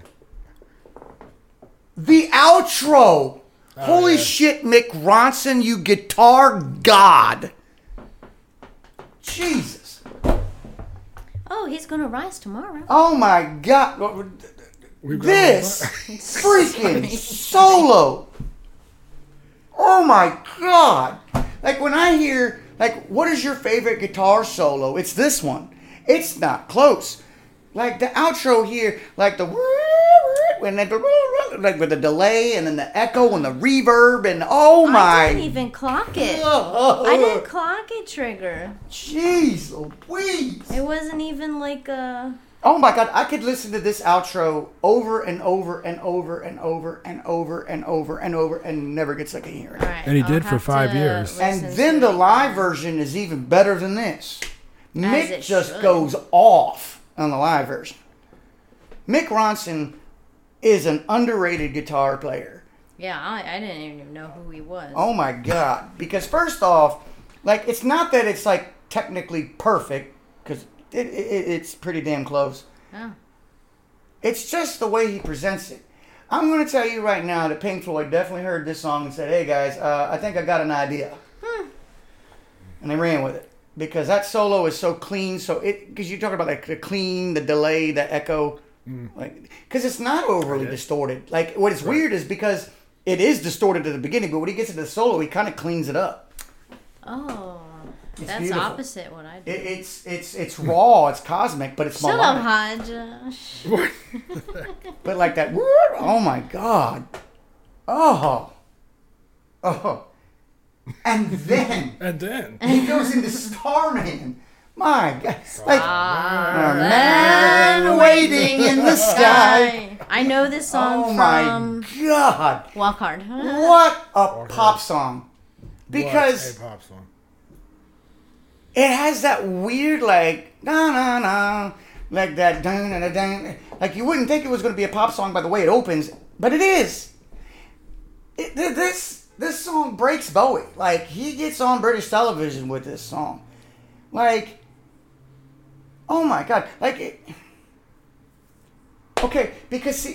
the outro. Holy yeah. shit, Mick Ronson, you guitar god. Jesus. Oh, he's gonna rise tomorrow. Oh my God. We've got This freaking solo. Oh my God. Like when I hear, like, what is your favorite guitar solo? It's this one. It's not close. Like the outro here, like the when like with the delay and then the echo and the reverb and oh my. I didn't even clock it. I didn't clock it, Trigger. Jeez Louise. It wasn't even like a. Oh my God, I could listen to this outro over and over and over and over and over and over and over and never get sick of hearing it. All right, And he I'll did for have 5 to years. And listen then to the it live again. version is even better than this. Mick it just should. goes off on the live version. Mick Ronson is an underrated guitar player. Yeah, I didn't even know who he was. Oh my God. Because first off, like, it's not that it's like technically perfect, because it's pretty damn close. Oh. It's just the way he presents it. I'm going to tell you right now that Pink Floyd definitely heard this song and said, hey guys, I think I got an idea. And they ran with it. Because that solo is so clean, because you're talking about like the clean, the delay, the echo, like because it's not overly distorted. Like what is weird is because it is distorted at the beginning, but when he gets into the solo, he kind of cleans it up. Oh. It's That's beautiful. opposite what I do. It's raw, it's cosmic, but it's Shut up, melodic. Hodge. But like that, oh my God. Oh. And then And then. he goes into Starman. My God. Like, Ah, a man waiting in the sky. I know this song Oh my from God. Walk Hard. What a pop song. Because What a pop song. it has that weird, like, na, like that, dun. Like, you wouldn't think it was going to be a pop song by the way it opens, but it is. This song breaks Bowie. Like, he gets on British television with this song. Like, oh my God. Like, okay, because see,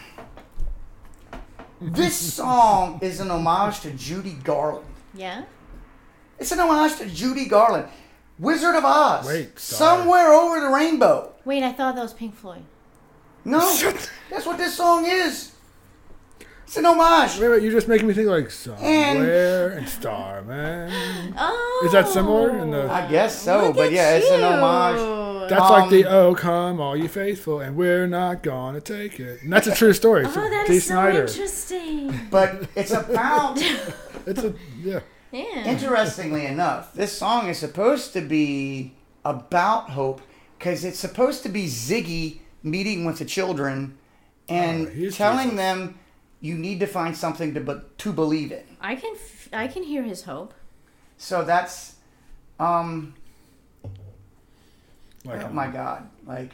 this song is an homage to Judy Garland. Yeah? It's an homage to Judy Garland. Wizard of Oz. Wait, sorry. Somewhere over the rainbow. Wait, I thought that was Pink Floyd. No, that's what this song is. It's an homage. Wait, you're just making me think like Somewhere and Starman. Oh. Is that similar? In the, I guess so, Look but at yeah, it's an you. homage. that's like the Oh Come All You Faithful and We're Not Gonna Take It. And that's a true story. Oh, that Dee is so Snider. interesting. But it's about, It's a yeah. Yeah. interestingly enough, this song is supposed to be about hope because it's supposed to be Ziggy meeting with the children and he's telling Jesus. them you need to find something to believe in. I can hear his hope. So that's, Like oh my God, like,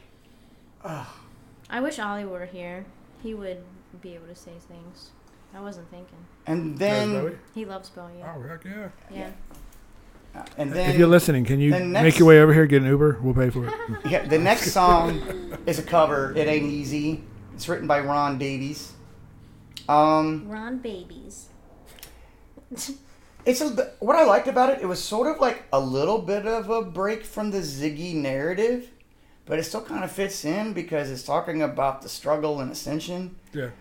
I wish Ollie were here. He would be able to say things. I wasn't thinking. and Bowie? then, He loves Bowie. Yeah. Oh heck yeah. Yeah. and then, If you're listening, can you the next- make your way over here, get an Uber? We'll pay for it. yeah, the next song is a cover. It Ain't Easy. It's written by Ron Davies. Ron Babies. What I liked about it. It was sort of like a little bit of a break from the Ziggy narrative, but it still kind of fits in because it's talking about the struggle and ascension. Yeah.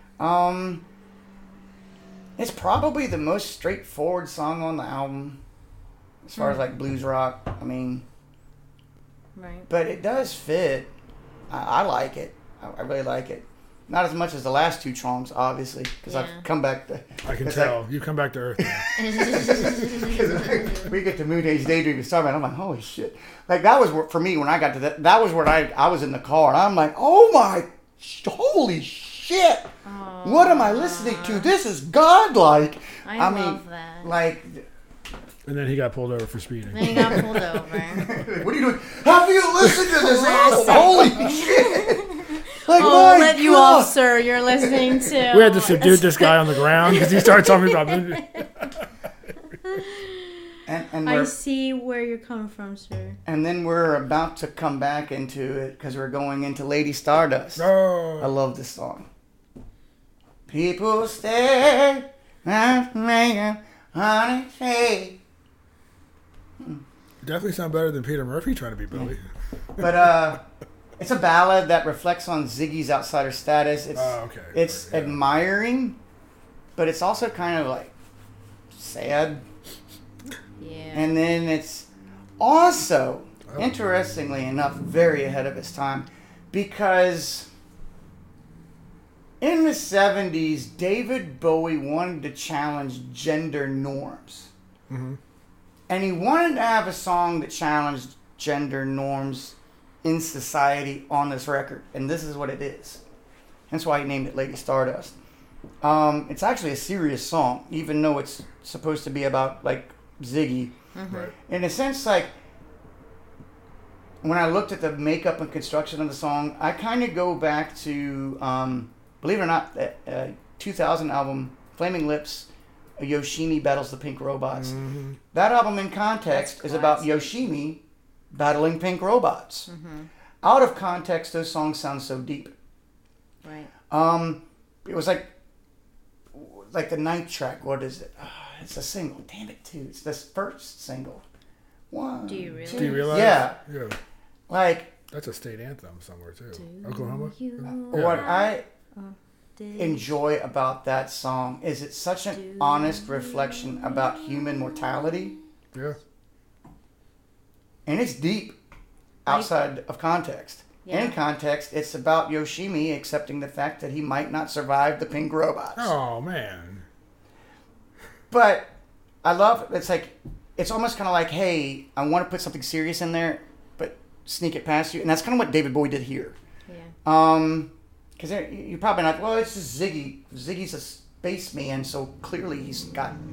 It's probably the most straightforward song on the album, as far as like blues rock. I mean, Right. but it does fit. I like it. I really like it. Not as much as the last two songs, obviously, because Yeah. I've come back to. I can 'cause tell. You come back to Earth now. Because we get to Moon Age Daydream and Starman, I'm like, holy shit! Like that was for me when I got to that. That was where I was in the car, and I'm like, oh my, holy shit! What am I listening to? This is godlike. I mean, love that. like, And then he got pulled over for speeding. Then he got pulled over. what are you doing? Have you listened to this album? Holy shit! Like, Oh, my let you God. off, sir. You're listening to. We had to subdue this guy on the ground because he started talking about movies. And I we're see where you're coming from, sir. and then we're about to come back into it because we're going into Lady Stardust. I Oh, love this song. People stare at me, honey, hey. definitely sound better than Peter Murphy trying to be Bowie. But it's a ballad that reflects on Ziggy's outsider status. It's Oh, okay. it's Yeah. admiring, but it's also kind of like sad. Yeah. And then it's also, interestingly enough, very ahead of its time because in the 70s, David Bowie wanted to challenge gender norms. Mhm. And he wanted to have a song that challenged gender norms in society on this record. And this is what it is. That's why he named it Lady Stardust. It's actually a serious song, even though it's supposed to be about, like, Ziggy. Right. In a sense, like, when I looked at the makeup and construction of the song, I kind of go back to, believe it or not, the 2000 album, Flaming Lips, Yoshimi Battles the Pink Robots. Mhm. That album, in context, That's is about classic. Yoshimi battling pink robots. Out of context, those songs sound so deep. Right. It was like the ninth track. What is it? It's a single. Damn it, too. It's this first single. One. Do you really? two. Do you realize? Yeah. Yeah. Like, That's a state anthem somewhere too. Oklahoma. what I Did enjoy about that song is it's such an honest reflection about human mortality. Yeah. and it's deep outside of context. Yeah. In context, it's about Yoshimi accepting the fact that he might not survive the pink robots. Oh man. But I love it's like it's almost kind of like, hey, I want to put something serious in there, but sneak it past you, and that's kind of what David Bowie did here. Yeah. Because you're probably not. Well, it's just Ziggy. Ziggy's a spaceman, so clearly he's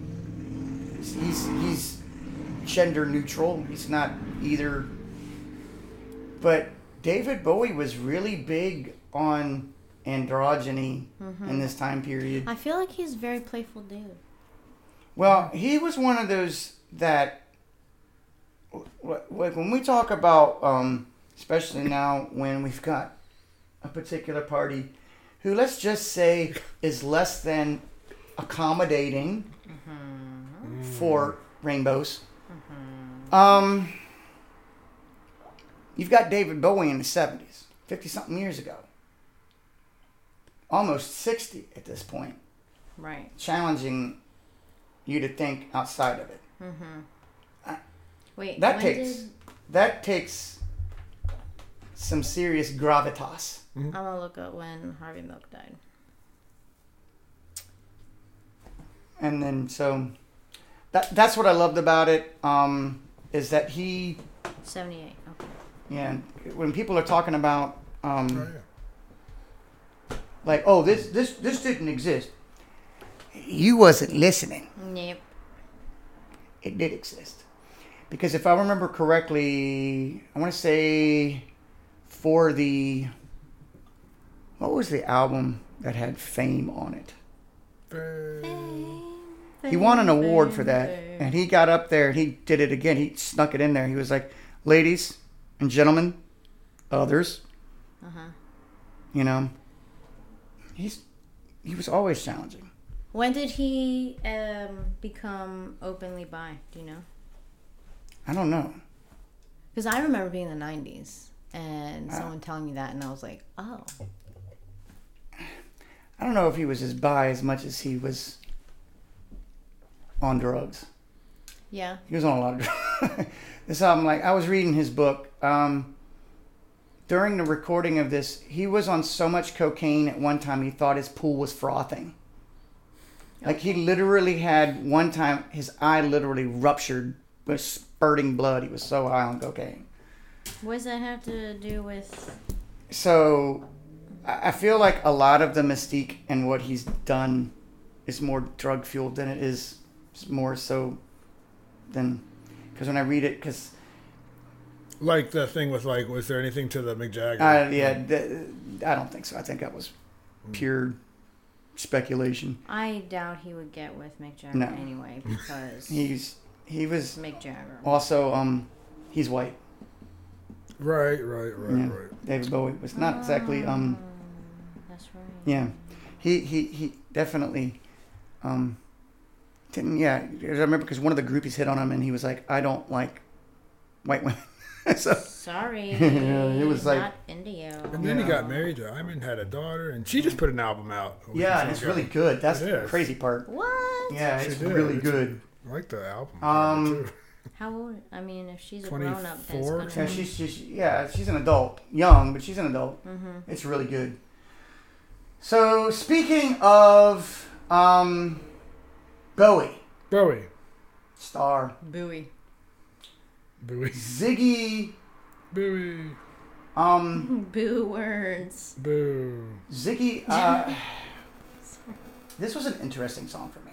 gender neutral. He's not either. But David Bowie was really big on androgyny in this time period. I feel like he's a very playful dude. Well, he was one of those that, when we talk about, especially now when we've got a particular party who, let's just say, is less than accommodating for rainbows. You've got David Bowie in the 70s, 50-something years ago. Almost 60 at this point. Right. Challenging you to think outside of it. Wait, That takes some serious gravitas. I'm gonna look up when Harvey Milk died. And then so that's what I loved about it, is that he 78. Okay. yeah, when people are talking about Oh, yeah. like, oh, this didn't exist. You wasn't listening. Yep. It did exist. Because if I remember correctly, I want to say for what was the album that had Fame on it? He won an award for that. And he got up there and he did it again. He snuck it in there. He was like, ladies and gentlemen, others. You know, he was always challenging. When did he become openly bi? Do you know? I don't know. Because I remember being in the 90s and someone telling me that, and I was like, oh. I don't know if he was as bi as much as he was on drugs. Yeah. He was on a lot of drugs. This album, like, I was reading his book. During the recording of this, he was on so much cocaine at one time he thought his pool was frothing. Like, he literally had one time, his eye literally ruptured with spurting blood. He was so high on cocaine. What does that have to do with... So, I feel like a lot of the mystique and what he's done is more drug-fueled than it is more so than... Because when I read it, because... Like the thing with, like, was there anything to the Mick Jagger? I don't think so. I think that was pure speculation. I doubt he would get with Mick Jagger No. anyway, because... He was Mick Jagger. also, he's white. Right. David Bowie was not exactly, That's right. yeah. He definitely, didn't, yeah. I remember because one of the groupies hit on him and he was like, I don't like white women. So, Sorry. Yeah, it was like... Not into you. And then he got married to Iman, had a daughter, and she just put an album out. yeah, and it's really good. That's It the is. crazy part. What? Yeah, She it's did. really It's- good. I like the album. Too. How old? I mean, if she's a grown-up, then it's 24? gonna Yeah, she's an adult. Young, but she's an adult. It's really good. So, speaking of Bowie, Bowie. star, Bowie. Ziggy, Bowie. Boo words. Boo. Ziggy, this was an interesting song for me.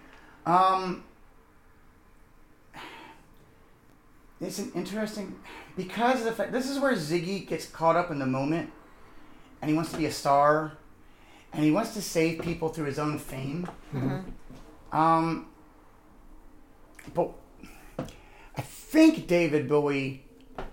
It's an interesting, because of the fact, this is where Ziggy gets caught up in the moment, and he wants to be a star, and he wants to save people through his own fame. But I think David Bowie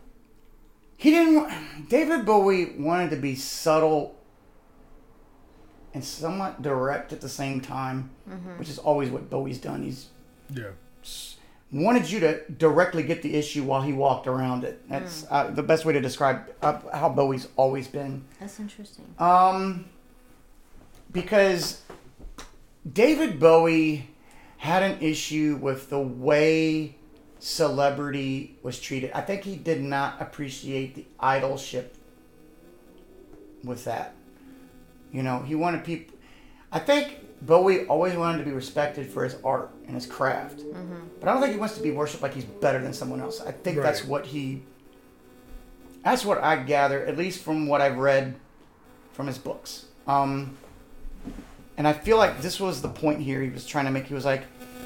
wanted to be subtle and somewhat direct at the same time, which is always what Bowie's done. He's Yeah. wanted you to directly get the issue while he walked around it. That's the best way to describe how Bowie's always been. That's interesting. Because David Bowie had an issue with the way celebrity was treated. I think he did not appreciate the idolship with that. You know, he wanted people. I think Bowie always wanted to be respected for his art and his craft, but I don't think he wants to be worshipped like he's better than someone else. I think that's what he. That's what I gather, at least from what I've read from his books. And I feel like this was the point here he was trying to make. He was like,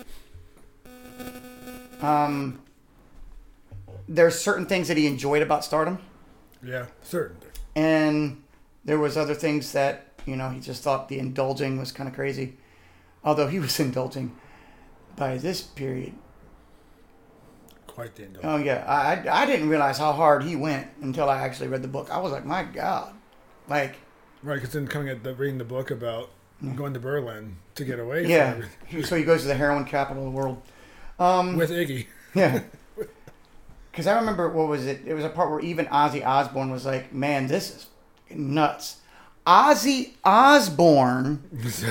there's certain things that he enjoyed about Stardom. Yeah, certain. And there was other things that, you know, he just thought the indulging was kind of crazy. Although he was indulging by this period. Quite the indulgence. Oh, yeah. I didn't realize how hard he went until I actually read the book. I was like, my God. Like... Right, because then reading the book about going to Berlin to get away from Yeah. everything. So he goes to the heroin capital of the world. With Iggy. Yeah. Because I remember, what was it? It was a part where even Ozzy Osbourne was like, man, this is nuts. Ozzy Osbourne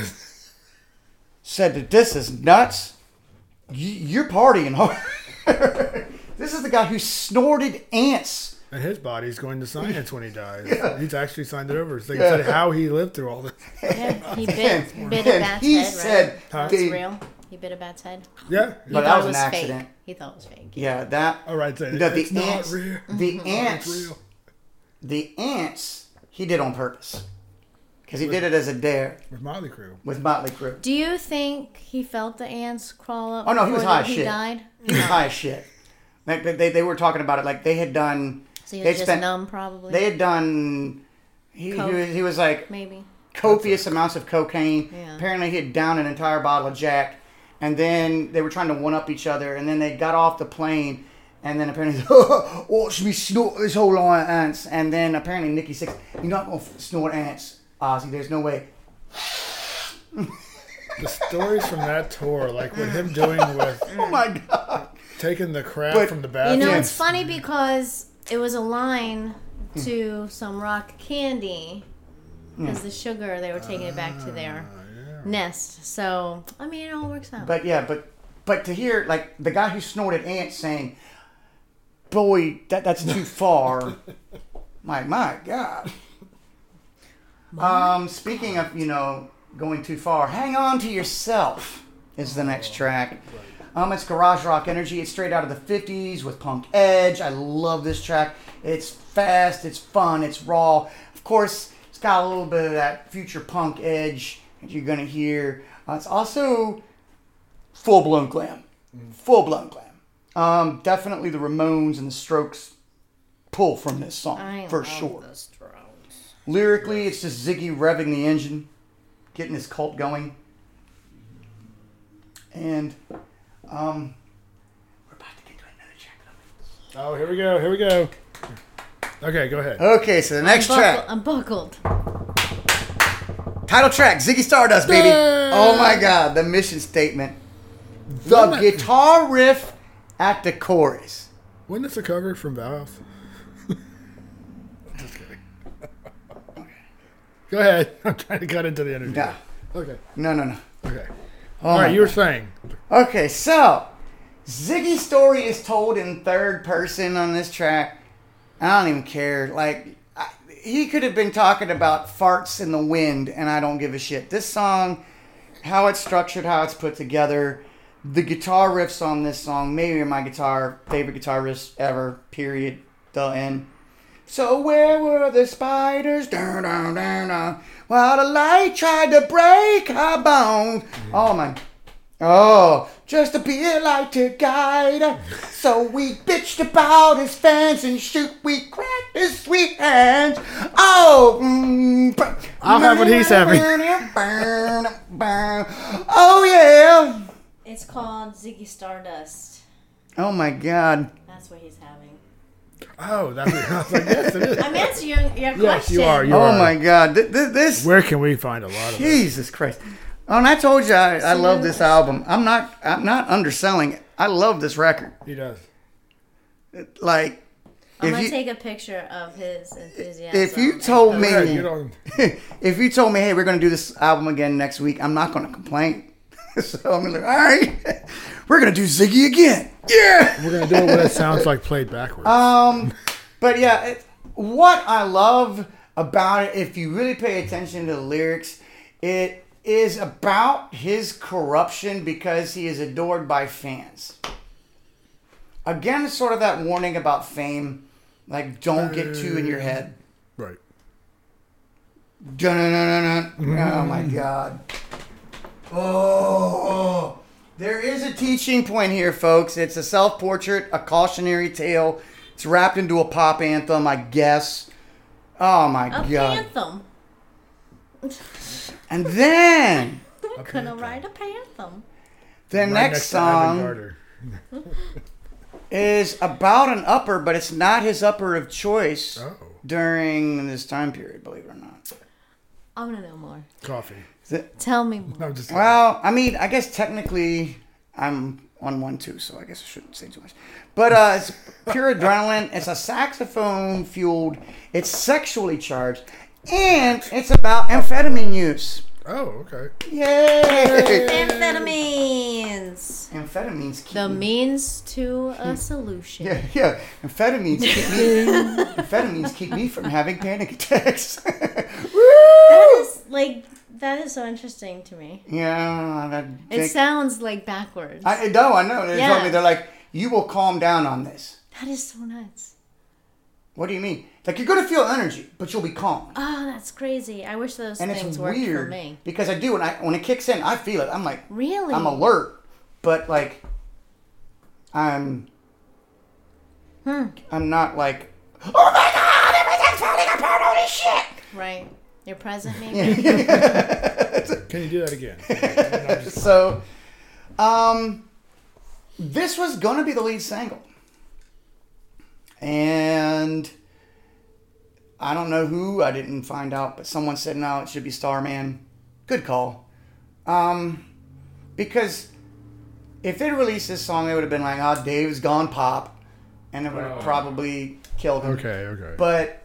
said that this is nuts. You're partying hard. This is the guy who snorted ants. And his body's going to science when he dies. Yeah. He's actually signed it over. So he said how he lived through all this. Yeah, he bit a bat's he head, said, right? huh? That's real. He bit a bat's head. Yeah. But that was an accident. Fake. He thought it was fake. Yeah, that. All right, so It's not ants, real. the ants. It's real. The ants. He did on purpose. Because he did it as a dare. With Motley Crue. With Motley Crue. Do you think he felt the ants crawl up? Oh no, he was high as he shit. died. He was high as shit. Like they were talking about it. Like they had done. So he was just numb, probably. They had done. He was like maybe copious amounts of cocaine. Yeah. Apparently, he had downed an entire bottle of Jack, and then they were trying to one up each other. And then they got off the plane, and then apparently, watch me snort this whole line of ants. And then apparently, Nikki Sixx, you're not gonna snort ants, Ozzy. There's no way. The stories from that tour, like what him doing with Oh my God. taking the crap from the bathroom. You know, it's funny because it was a line to some rock candy because the sugar, they were taking it back to their nest. So, I mean, it all works out. But yeah, but to hear like the guy who snorted ants saying, "Boy, that's too far." my God. Speaking of, you know, going too far, "Hang On to Yourself" is the next track. It's garage rock energy. It's straight out of the 50s with punk edge. I love this track. It's fast, it's fun, it's raw. Of course, it's got a little bit of that future punk edge that you're going to hear. It's also full-blown glam. Full-blown glam. Definitely the Ramones and the Strokes pull from this song, for sure. The Strokes. Lyrically, it's just Ziggy revving the engine, getting his cult going. And we're about to get to another track. Oh, here we go. Okay, go ahead. Okay, so the next track. I'm buckled. Title track, Ziggy Stardust, baby. Oh my God, the mission statement. The guitar riff at the chorus. Wasn't this a cover from Bauhaus? Just kidding. Go ahead. I'm trying to cut into the interview. No. Okay. No. Okay. Oh All right, my you were God. saying. Okay, so Ziggy's story is told in third person on this track. I don't even care. Like, he could have been talking about farts in the wind, and I don't give a shit. This song, how it's structured, how it's put together, the guitar riffs on this song, maybe my favorite guitar riffs ever, period, the end. So where were the spiders? Dun, dun, dun, dun. While the light tried to break our bones. Oh, man. Oh, just to be a light to guide. So we bitched about his fans and shoot, we cracked his sweet hands. Oh, I'll have what he's having. Oh, yeah. It's called Ziggy Stardust. Oh, my God. That's what he's having. Oh, that's what I was like, yes, it is. I'm answering your question. Yes, you are. You Oh, are. my God. This. Where can we find a lot of it? Jesus Christ. Oh, and I told you I love this album. I'm not underselling it. I love this record. He does. Like, I'm going you- to take a picture of his enthusiasm. if you told and me, Yeah, you don't. if you told me, hey, we're going to do this album again next week, I'm not going to complain. So I'm like, all right, We're gonna do Ziggy again. Yeah. We're gonna do it when it sounds like played backwards. But yeah, what I love about it, if you really pay attention to the lyrics, it is about his corruption because he is adored by fans. Again, sort of that warning about fame, like don't get too in your head. Right. Dun-dun-dun-dun-dun. Oh my God. Oh, there is a teaching point here, folks. It's a self-portrait, a cautionary tale. It's wrapped into a pop anthem, I guess. Oh my A God. panthem. And then We're gonna write a panthem. the Right next to Evan song Carter. is about an upper, but it's not his upper of choice Oh, during this time period, believe it or not. I want to know more. coffee. Tell me more. No, I'm just Well, I mean, I guess technically I'm on one too, so I guess I shouldn't say too much. But it's pure adrenaline. It's a saxophone fueled. It's sexually charged, and it's about amphetamine use. Oh, okay. Yay! Amphetamines. Amphetamines keep The me. means to a solution. Yeah. Amphetamines keep me from having panic attacks. That is so interesting to me. Yeah, It sounds like backwards. I know. They told Yeah. me, they're like, you will calm down on this. That is so nuts. What do you mean? Like, you're going to feel energy, but you'll be calm. Oh, that's crazy. I wish those And things it's worked weird for me. because I do when it kicks in, I feel it. I'm like, Really? I'm alert, but like, I'm not like, oh my God, everything's falling apart, holy shit. Right. You're present, maybe? Can you do that again? No, I'm just- So, this was going to be the lead single. And I don't know who, I didn't find out, but someone said, no, it should be Starman. Good call. Because if they released this song, it would have been like, oh, Dave's gone pop. And it would have probably killed him. okay. But,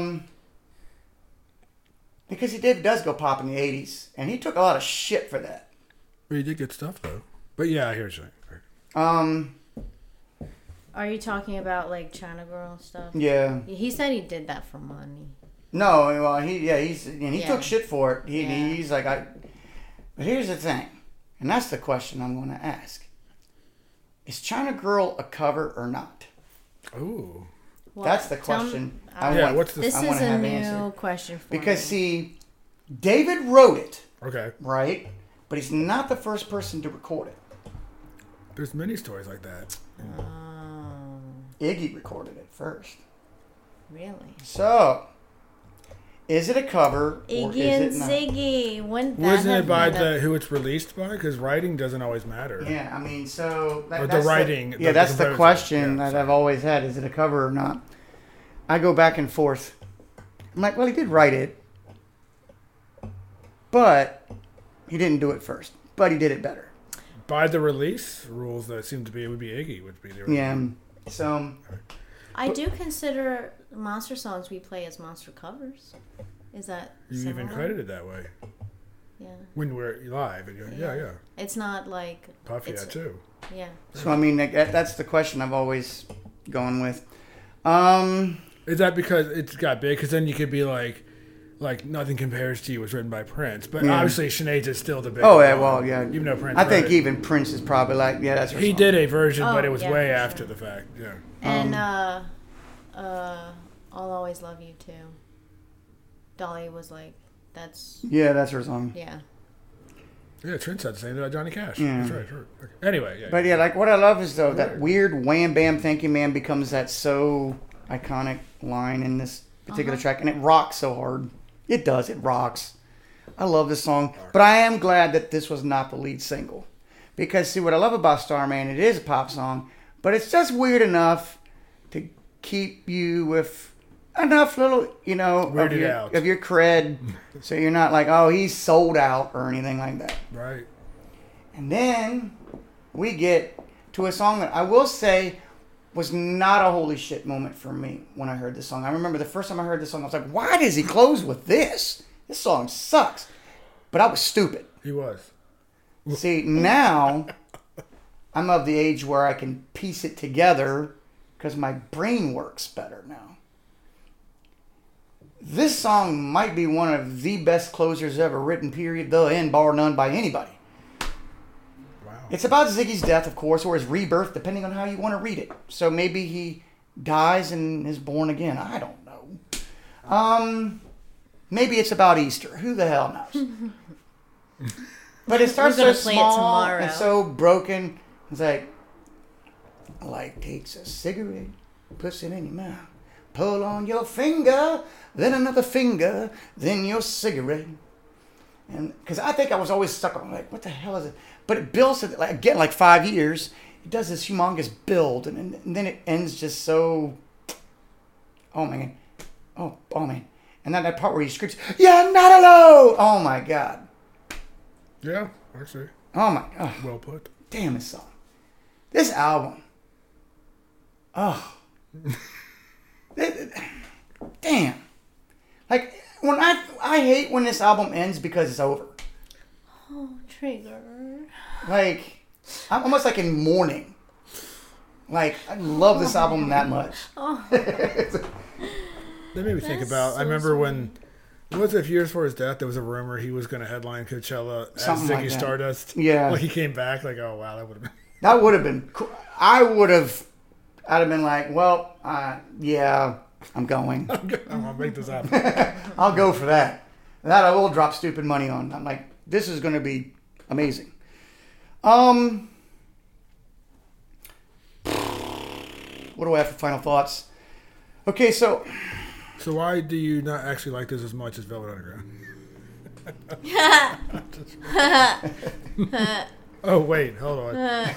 because Dave does go pop in the 80s. And he took a lot of shit for that. Well, you did good stuff though. But yeah, I hear what you're saying. Are you talking about like China Girl stuff? Yeah. He said he did that for money. No, well, he Yeah. took shit for it. Yeah. He's like, but here's the thing, and that's the question I'm going to ask: is China Girl a cover or not? Ooh. What? That's the Tell question. me- I Yeah, want, what's the- This I is want to a have new answered. question for Because me. see, David wrote it, Okay. right? But he's not the first person to record it. There's many stories like that. Oh, Iggy recorded it first. really? So, is it a cover or Iggy is and it not? Ziggy. Wouldn't that Wasn't have it by been a- who it's released by? Because writing doesn't always matter. Yeah, I mean, so Or the that's writing, yeah, the that's the composer. question Yeah, that sorry. I've always had: is it a cover or not? I go back and forth. I'm like, well, he did write it, but he didn't do it first. But he did it better. By the release rules, that seem to be, it would be Iggy would be the original. Yeah. So I do consider monster songs we play as monster covers. Is that You even similar? credited that way Yeah. when we're live. And you're, yeah. It's not like Puff, yeah, it's, too. yeah. so I mean, that's the question I've always gone with. Is that because it's got big? Because then you could be like Nothing Compares to You was written by Prince, but Yeah. obviously Sinead's is still the big. Oh yeah, one, well yeah. Even though Prince, I think wrote it. even Prince is probably like, yeah, that's her He song. did a version, but Oh, it was yeah, way for after sure. the fact. Yeah. And I'll Always Love You Too. Dolly was like, that's Yeah, that's her song. yeah. Yeah, Trent said the same about Johnny Cash. Yeah. That's right. Sure. Okay. Anyway, yeah. But yeah, like what I love is though that weird wham bam thank you man becomes that so iconic line in this particular track, and it rocks so hard. It does. It rocks. I love this song, but I am glad that this was not the lead single, because see what I love about Starman, it is a pop song, but it's just weird enough to keep you with enough little, Weirded out. of your cred, so you're not like, oh, he's sold out or anything like that. Right. And then we get to a song that I will say was not a holy shit moment for me when I heard this song. I remember the first time I heard this song, I was like, why does he close with this? This song sucks. But I was stupid. He was. See, now I'm of the age where I can piece it together because my brain works better now. This song might be one of the best closers ever written, period, the end, bar none, by anybody. Wow. It's about Ziggy's death, of course, or his rebirth, depending on how you want to read it. So maybe he dies and is born again. I don't know. Maybe it's about Easter. Who the hell knows? But it starts We're gonna so play it small tomorrow. and so broken. It's like takes a cigarette, puts it in your mouth, pull on your finger, then another finger, then your cigarette. And because I think I was always stuck on like, what the hell is it? But it builds to like again like 5 years. It does this humongous build, and then it ends just so. Oh man, oh man, and then that part where he screams, "You're not alone!" Oh my god. Yeah, actually. Oh my god. Well put. Damn this song. This album. Oh. Damn. Like when I hate when this album ends because it's over. Oh, trigger. Like I'm almost like in mourning. Like I love this album that much. Oh, That made me think That's about. so I remember when. Was it a few years before his death? There was a rumor he was going to headline Coachella as Something Ziggy like that. Stardust. Yeah. Like he came back. Like, oh wow, that would have been. That would have been cool. I'd have been like, well, yeah, I'm going. I'm gonna make this happen. I'll go for that. That I will drop stupid money on. I'm like, this is going to be amazing. What do I have for final thoughts? Okay, so So why do you not actually like this as much as Velvet Underground? Oh wait, hold on.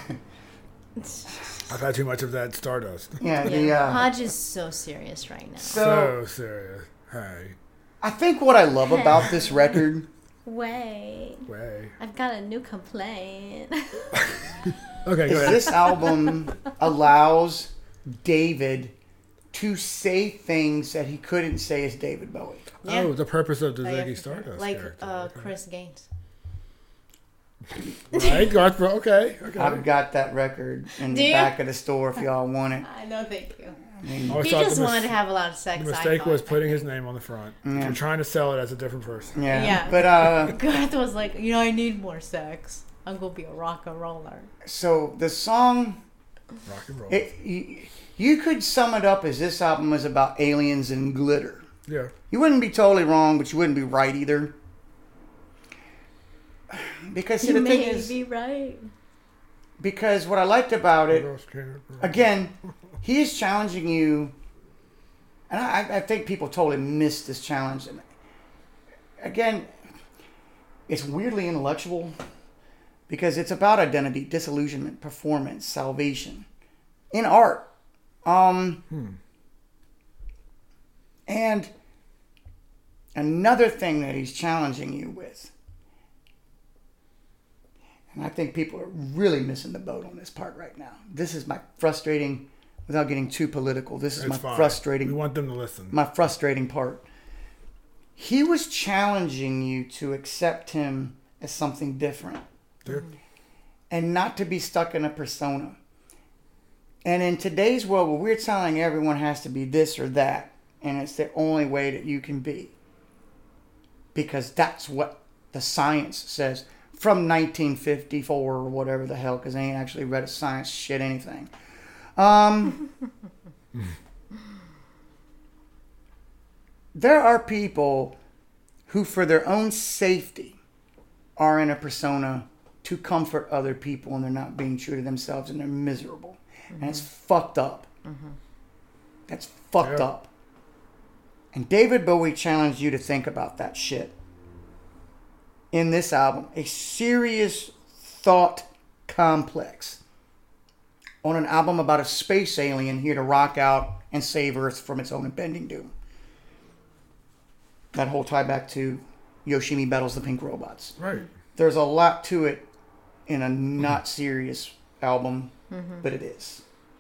I've had too much of that Stardust. yeah, yeah. Hodge is so serious right now. So serious. Hey, I think what I love about this record, Wait, way. I've got a new complaint. Okay, go is ahead. this album allows David to say things that he couldn't say as David Bowie. Oh, the purpose of the Like, Ziggy Stardust like character. Okay. Chris Gaines. Right, Garth. Okay. I've got that record in Do the you? back of the store if y'all want it. I know, thank you. I mean, Always He thought just the mis- wanted to have a lot of sex. The I mistake thought. was putting his name on the front. Yeah. You're trying to sell it as a different person. yeah. Yeah. But Garth was like, I need more sex. I'm gonna be a rock and roller. so the song, Rock and roll. you could sum it up as this album is about aliens and glitter. Yeah. You wouldn't be totally wrong, but you wouldn't be right either. Because see, You the thing may is, be right. because what I liked about it, again, he is challenging you, and I think people totally miss this challenge. And again, it's weirdly intellectual because it's about identity, disillusionment, performance, salvation in art. And another thing that he's challenging you with, and I think people are really missing the boat on this part right now. This is my frustrating, without getting too political, this is It's my fine. frustrating We want them to listen. my frustrating part. He was challenging you to accept him as something different Yeah. and not to be stuck in a persona. And in today's world where we're telling everyone has to be this or that, and it's the only way that you can be, because that's what the science says from 1954 or whatever the hell, because I ain't actually read a science shit anything. There are people who, for their own safety, are in a persona to comfort other people, and they're not being true to themselves, and they're miserable. And it's fucked up. That's fucked Yeah. up. And David Bowie challenged you to think about that shit in this album. A serious thought complex on an album about a space alien here to rock out and save Earth from its own impending doom. That whole tie back to Yoshimi Battles the Pink Robots. Right. There's a lot to it in a not serious album, but it is.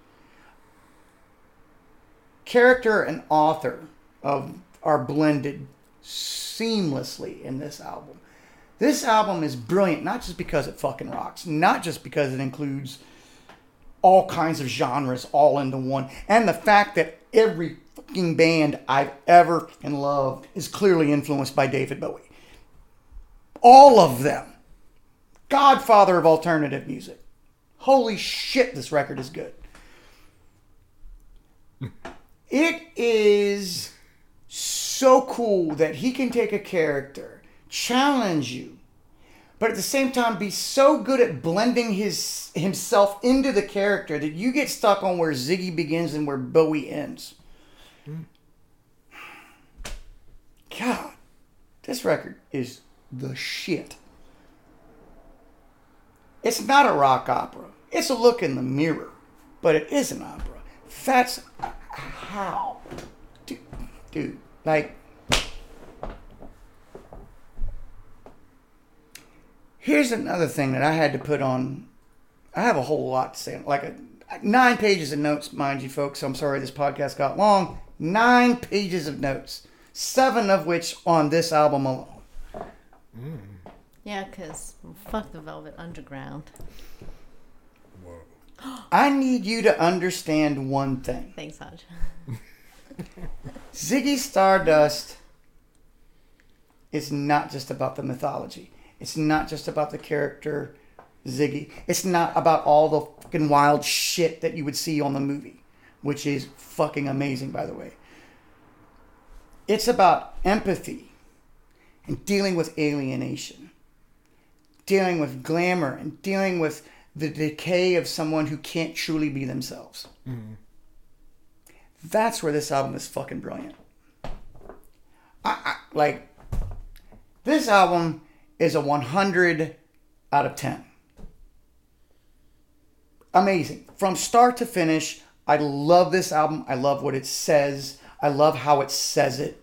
Character and author are blended seamlessly in this album. This album is brilliant, not just because it fucking rocks, not just because it includes all kinds of genres all into one. And the fact that every fucking band I've ever fucking loved is clearly influenced by David Bowie. All of them. Godfather of alternative music. Holy shit, this record is good. It is so cool that he can take a character, challenge you, but at the same time be so good at blending himself into the character that you get stuck on where Ziggy begins and where Bowie ends. God, this record is the shit. It's not a rock opera. It's a look in the mirror, but it is an opera. That's how. Dude, like, here's another thing that I had to put on. I have a whole lot to say. Like 9 pages of notes, mind you, folks. I'm sorry this podcast got long. 9 pages of notes. 7 of which on this album alone. Yeah, because fuck the Velvet Underground. Whoa. I need you to understand one thing. Thanks, Hodge. Ziggy Stardust is not just about the mythology. It's not just about the character Ziggy. It's not about all the fucking wild shit that you would see on the movie, which is fucking amazing, by the way. It's about empathy and dealing with alienation, dealing with glamour, and dealing with the decay of someone who can't truly be themselves. Mm-hmm. That's where this album is fucking brilliant. Like, this album is a 100 out of 10. Amazing. From start to finish, I love this album. I love what it says. I love how it says it.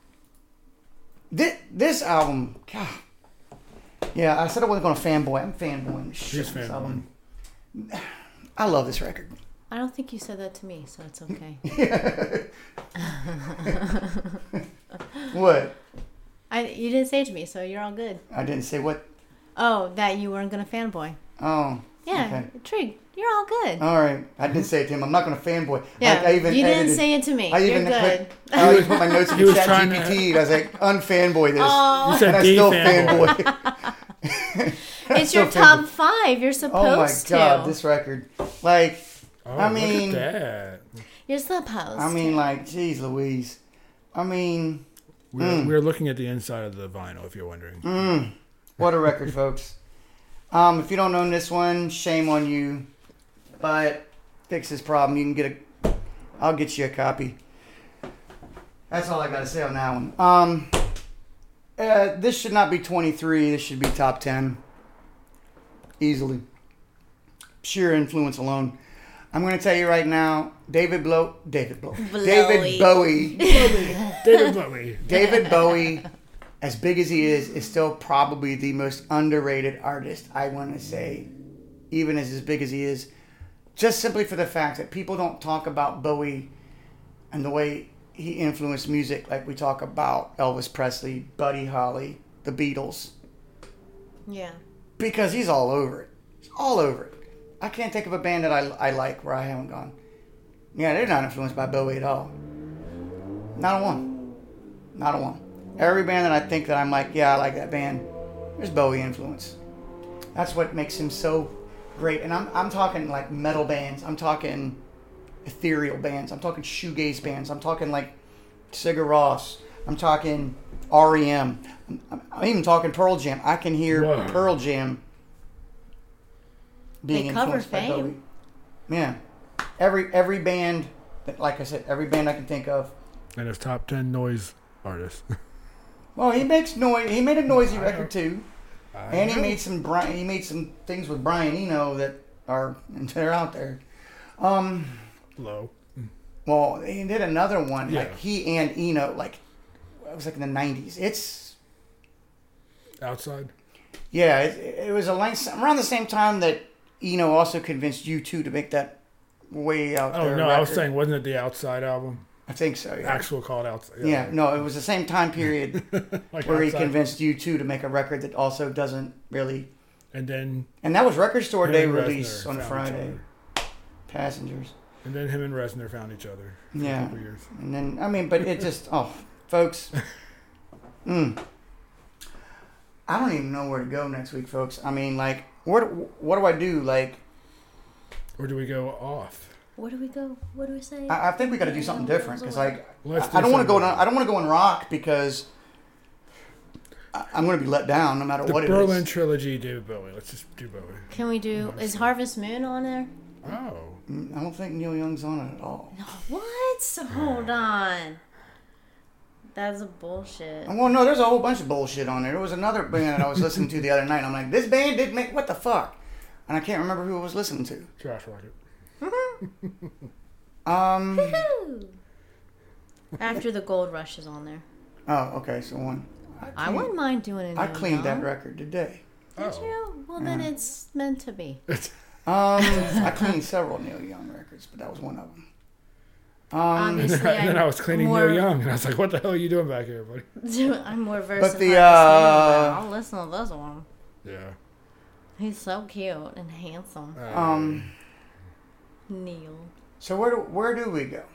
This album, God. Yeah, I said I wasn't going to fanboy. I'm fanboying the shit out of this album. I love this record. I don't think you said that to me, so it's okay. What? You didn't say it to me, so you're all good. I didn't say what? Oh, that you weren't going to fanboy. Oh. Yeah, okay. Trig, you're all good. All right. I didn't say it to him. I'm not going to fanboy. Yeah, I even you didn't edited, say it to me. I You're even good. I even put my notes in the chat GPT. I was like, unfanboy this. Oh. You said and I still fanboy. It's your top 5. You're supposed to. Oh my God, this record. Like, I mean, look at that. You're supposed I mean, like, geez Louise. I mean, We're looking at the inside of the vinyl, if you're wondering. What a record, folks. If you don't own this one, shame on you. But fix this problem. You can I'll get you a copy. That's all I got to say on that one. This should not be 23. This should be top 10. Easily. Sheer influence alone. I'm going to tell you right now, David Bowie. David Bowie, as big as he is still probably the most underrated artist, I want to say, even as big as he is. Just simply for the fact that people don't talk about Bowie and the way he influenced music like we talk about Elvis Presley, Buddy Holly, the Beatles. Yeah. Because he's all over it. He's all over it. I can't think of a band that I like where I haven't gone, yeah, they're not influenced by Bowie at all. Not a one. Not a one. Every band that I think that I'm like, yeah, I like that band, there's Bowie influence. That's what makes him so great. And I'm talking like metal bands. I'm talking ethereal bands. I'm talking shoegaze bands. I'm talking like Sigur Rós. I'm talking REM. I'm even talking Pearl Jam. I can hear Pearl Jam being influenced by Bowie. Yeah. Every band, like I said, every band I can think of. And his top 10 noise artist. Well, he makes noise. He made a noisy record too. And he made some things with Brian Eno they're out there. Low. Well, he did another one, yeah. like he and Eno, like it was like in the 90s. It's Outside. Yeah, it was around the same time that Eno also convinced U2 to make that Way Out There. Oh no, record. I was saying, wasn't it the Outside album? I think so. Yeah. Actual called Outside. Yeah, no, it was the same time period like where Outside. he convinced U2 to make a record that also doesn't really. And then. And that was Record Store Day Henry release Reznor on found Friday. Passengers. And then him and Reznor found each other for a Yeah. couple years. And then, I mean, but it just, folks. I don't even know where to go next week, folks. I mean, like, what do I do? Like, Or do we go off? Where do we go? What do we say? I think we got to do something different because, like, Let's I don't want to go. something. I don't want to go in rock because I'm going to be let down no matter The what Berlin it is. trilogy, David Bowie. Let's just do Bowie. Can we do? Is Harvest Moon on there? Oh. I don't think Neil Young's on it at all. No. What? Hold on. That's bullshit. Well, no, there's a whole bunch of bullshit on there. There was another band that I was listening to the other night. And I'm like, this band did make what the fuck, and I can't remember who I was listening to. Trash Rocket. Woohoo! After the Gold Rush is on there. Oh, okay, so one. I wouldn't mind doing it. I cleaned that record today. Did you? Well, then it's meant to be. I cleaned several Neil Young records, but that was one of them. Obviously, And then I was cleaning more, Neil Young, and I was like, what the hell are you doing back here, buddy? I'm more versed But in the, Harvest Moon, but I'll listen to this one. Yeah. He's so cute and handsome. Neil. So where do we go?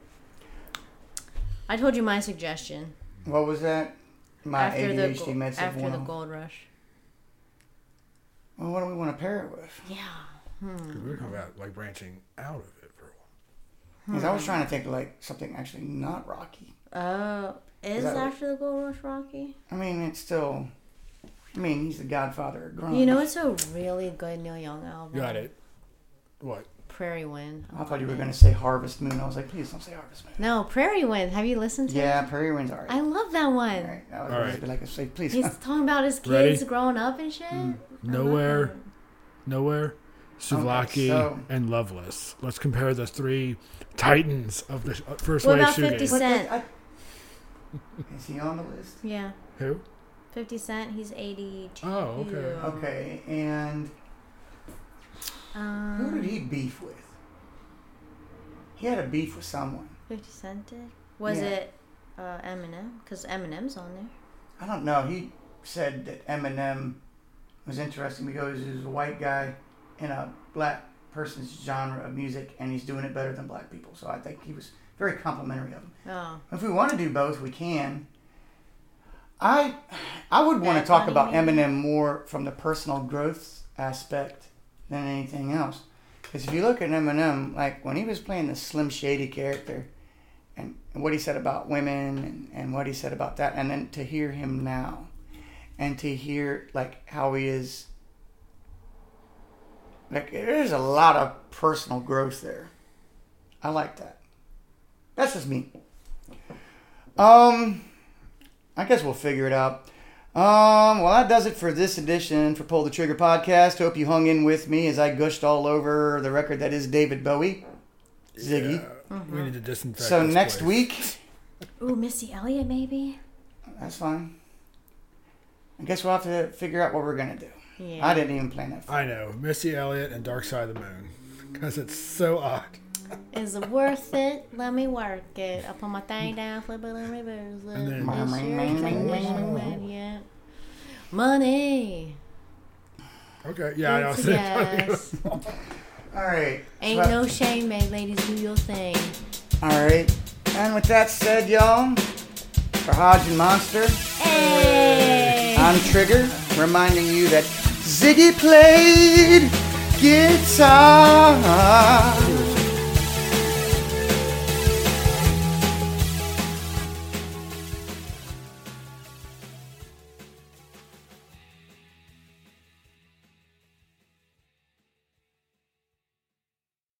I told you my suggestion. What was that? My ADHD meds of after the one. Gold Rush. Well, what do we want to pair it with? Yeah. Because we were talking about, like, branching out of it for a while. Because I was trying to think like something actually not rocky. Is that After the Gold Rush Rocky? I mean, it's still. I mean, he's the godfather of grunge. You know, it's a really good Neil Young album. Got it. What? Prairie Wind. I thought you were going to say Harvest Moon. I was like, please don't say Harvest Moon. No, Prairie Wind. Have you listened to it? Yeah, Prairie Wind's alright. I love that one. All right, I was All going right. to be like, say, please. He's talking about his kids Ready? growing up and shit. Nowhere, Souvlaki, so- and Loveless. Let's compare the three titans of the first What wave about 50 shoegaze. Cent? Is he on the list? Yeah. Who? 50 Cent, he's 82. Oh, okay. Okay, and who did he beef with? He had a beef with someone. 50 Cent did? Was Yeah. it Eminem? Because Eminem's on there. I don't know. He said that Eminem was interesting because he was a white guy in a black person's genre of music, and he's doing it better than black people. So I think he was very complimentary of him. Oh. If we want to do both, we can. I would want to Bad talk Bunny, about maybe? Eminem more from the personal growth aspect than anything else. Because if you look at Eminem, like when he was playing the Slim Shady character, and what he said about women and what he said about that, and then to hear him now, and to hear like how he is, like there's a lot of personal growth there. I like that. That's just me. I guess we'll figure it out. Well, that does it for this edition for Pull the Trigger podcast. Hope you hung in with me as I gushed all over the record that is David Bowie, Ziggy. Yeah, we need to disinfect So this next place. week, Ooh, Missy Elliott, maybe? that's fine. I guess we'll have to figure out what we're gonna do. Yeah. I didn't even plan that. I know. Missy Elliott and Dark Side of the Moon. Because it's so odd. Is it worth it? Let me work it. I put my thing down, flip it and reverse it. And then- Yeah. Money. Okay, yeah, I know. It's a yes. All right. Ain't So- no shame, mate. Ladies, do your thing. All right. And with that said, y'all, for Hodge and Monster, Hey! I'm Trigger, reminding you that Ziggy played guitar.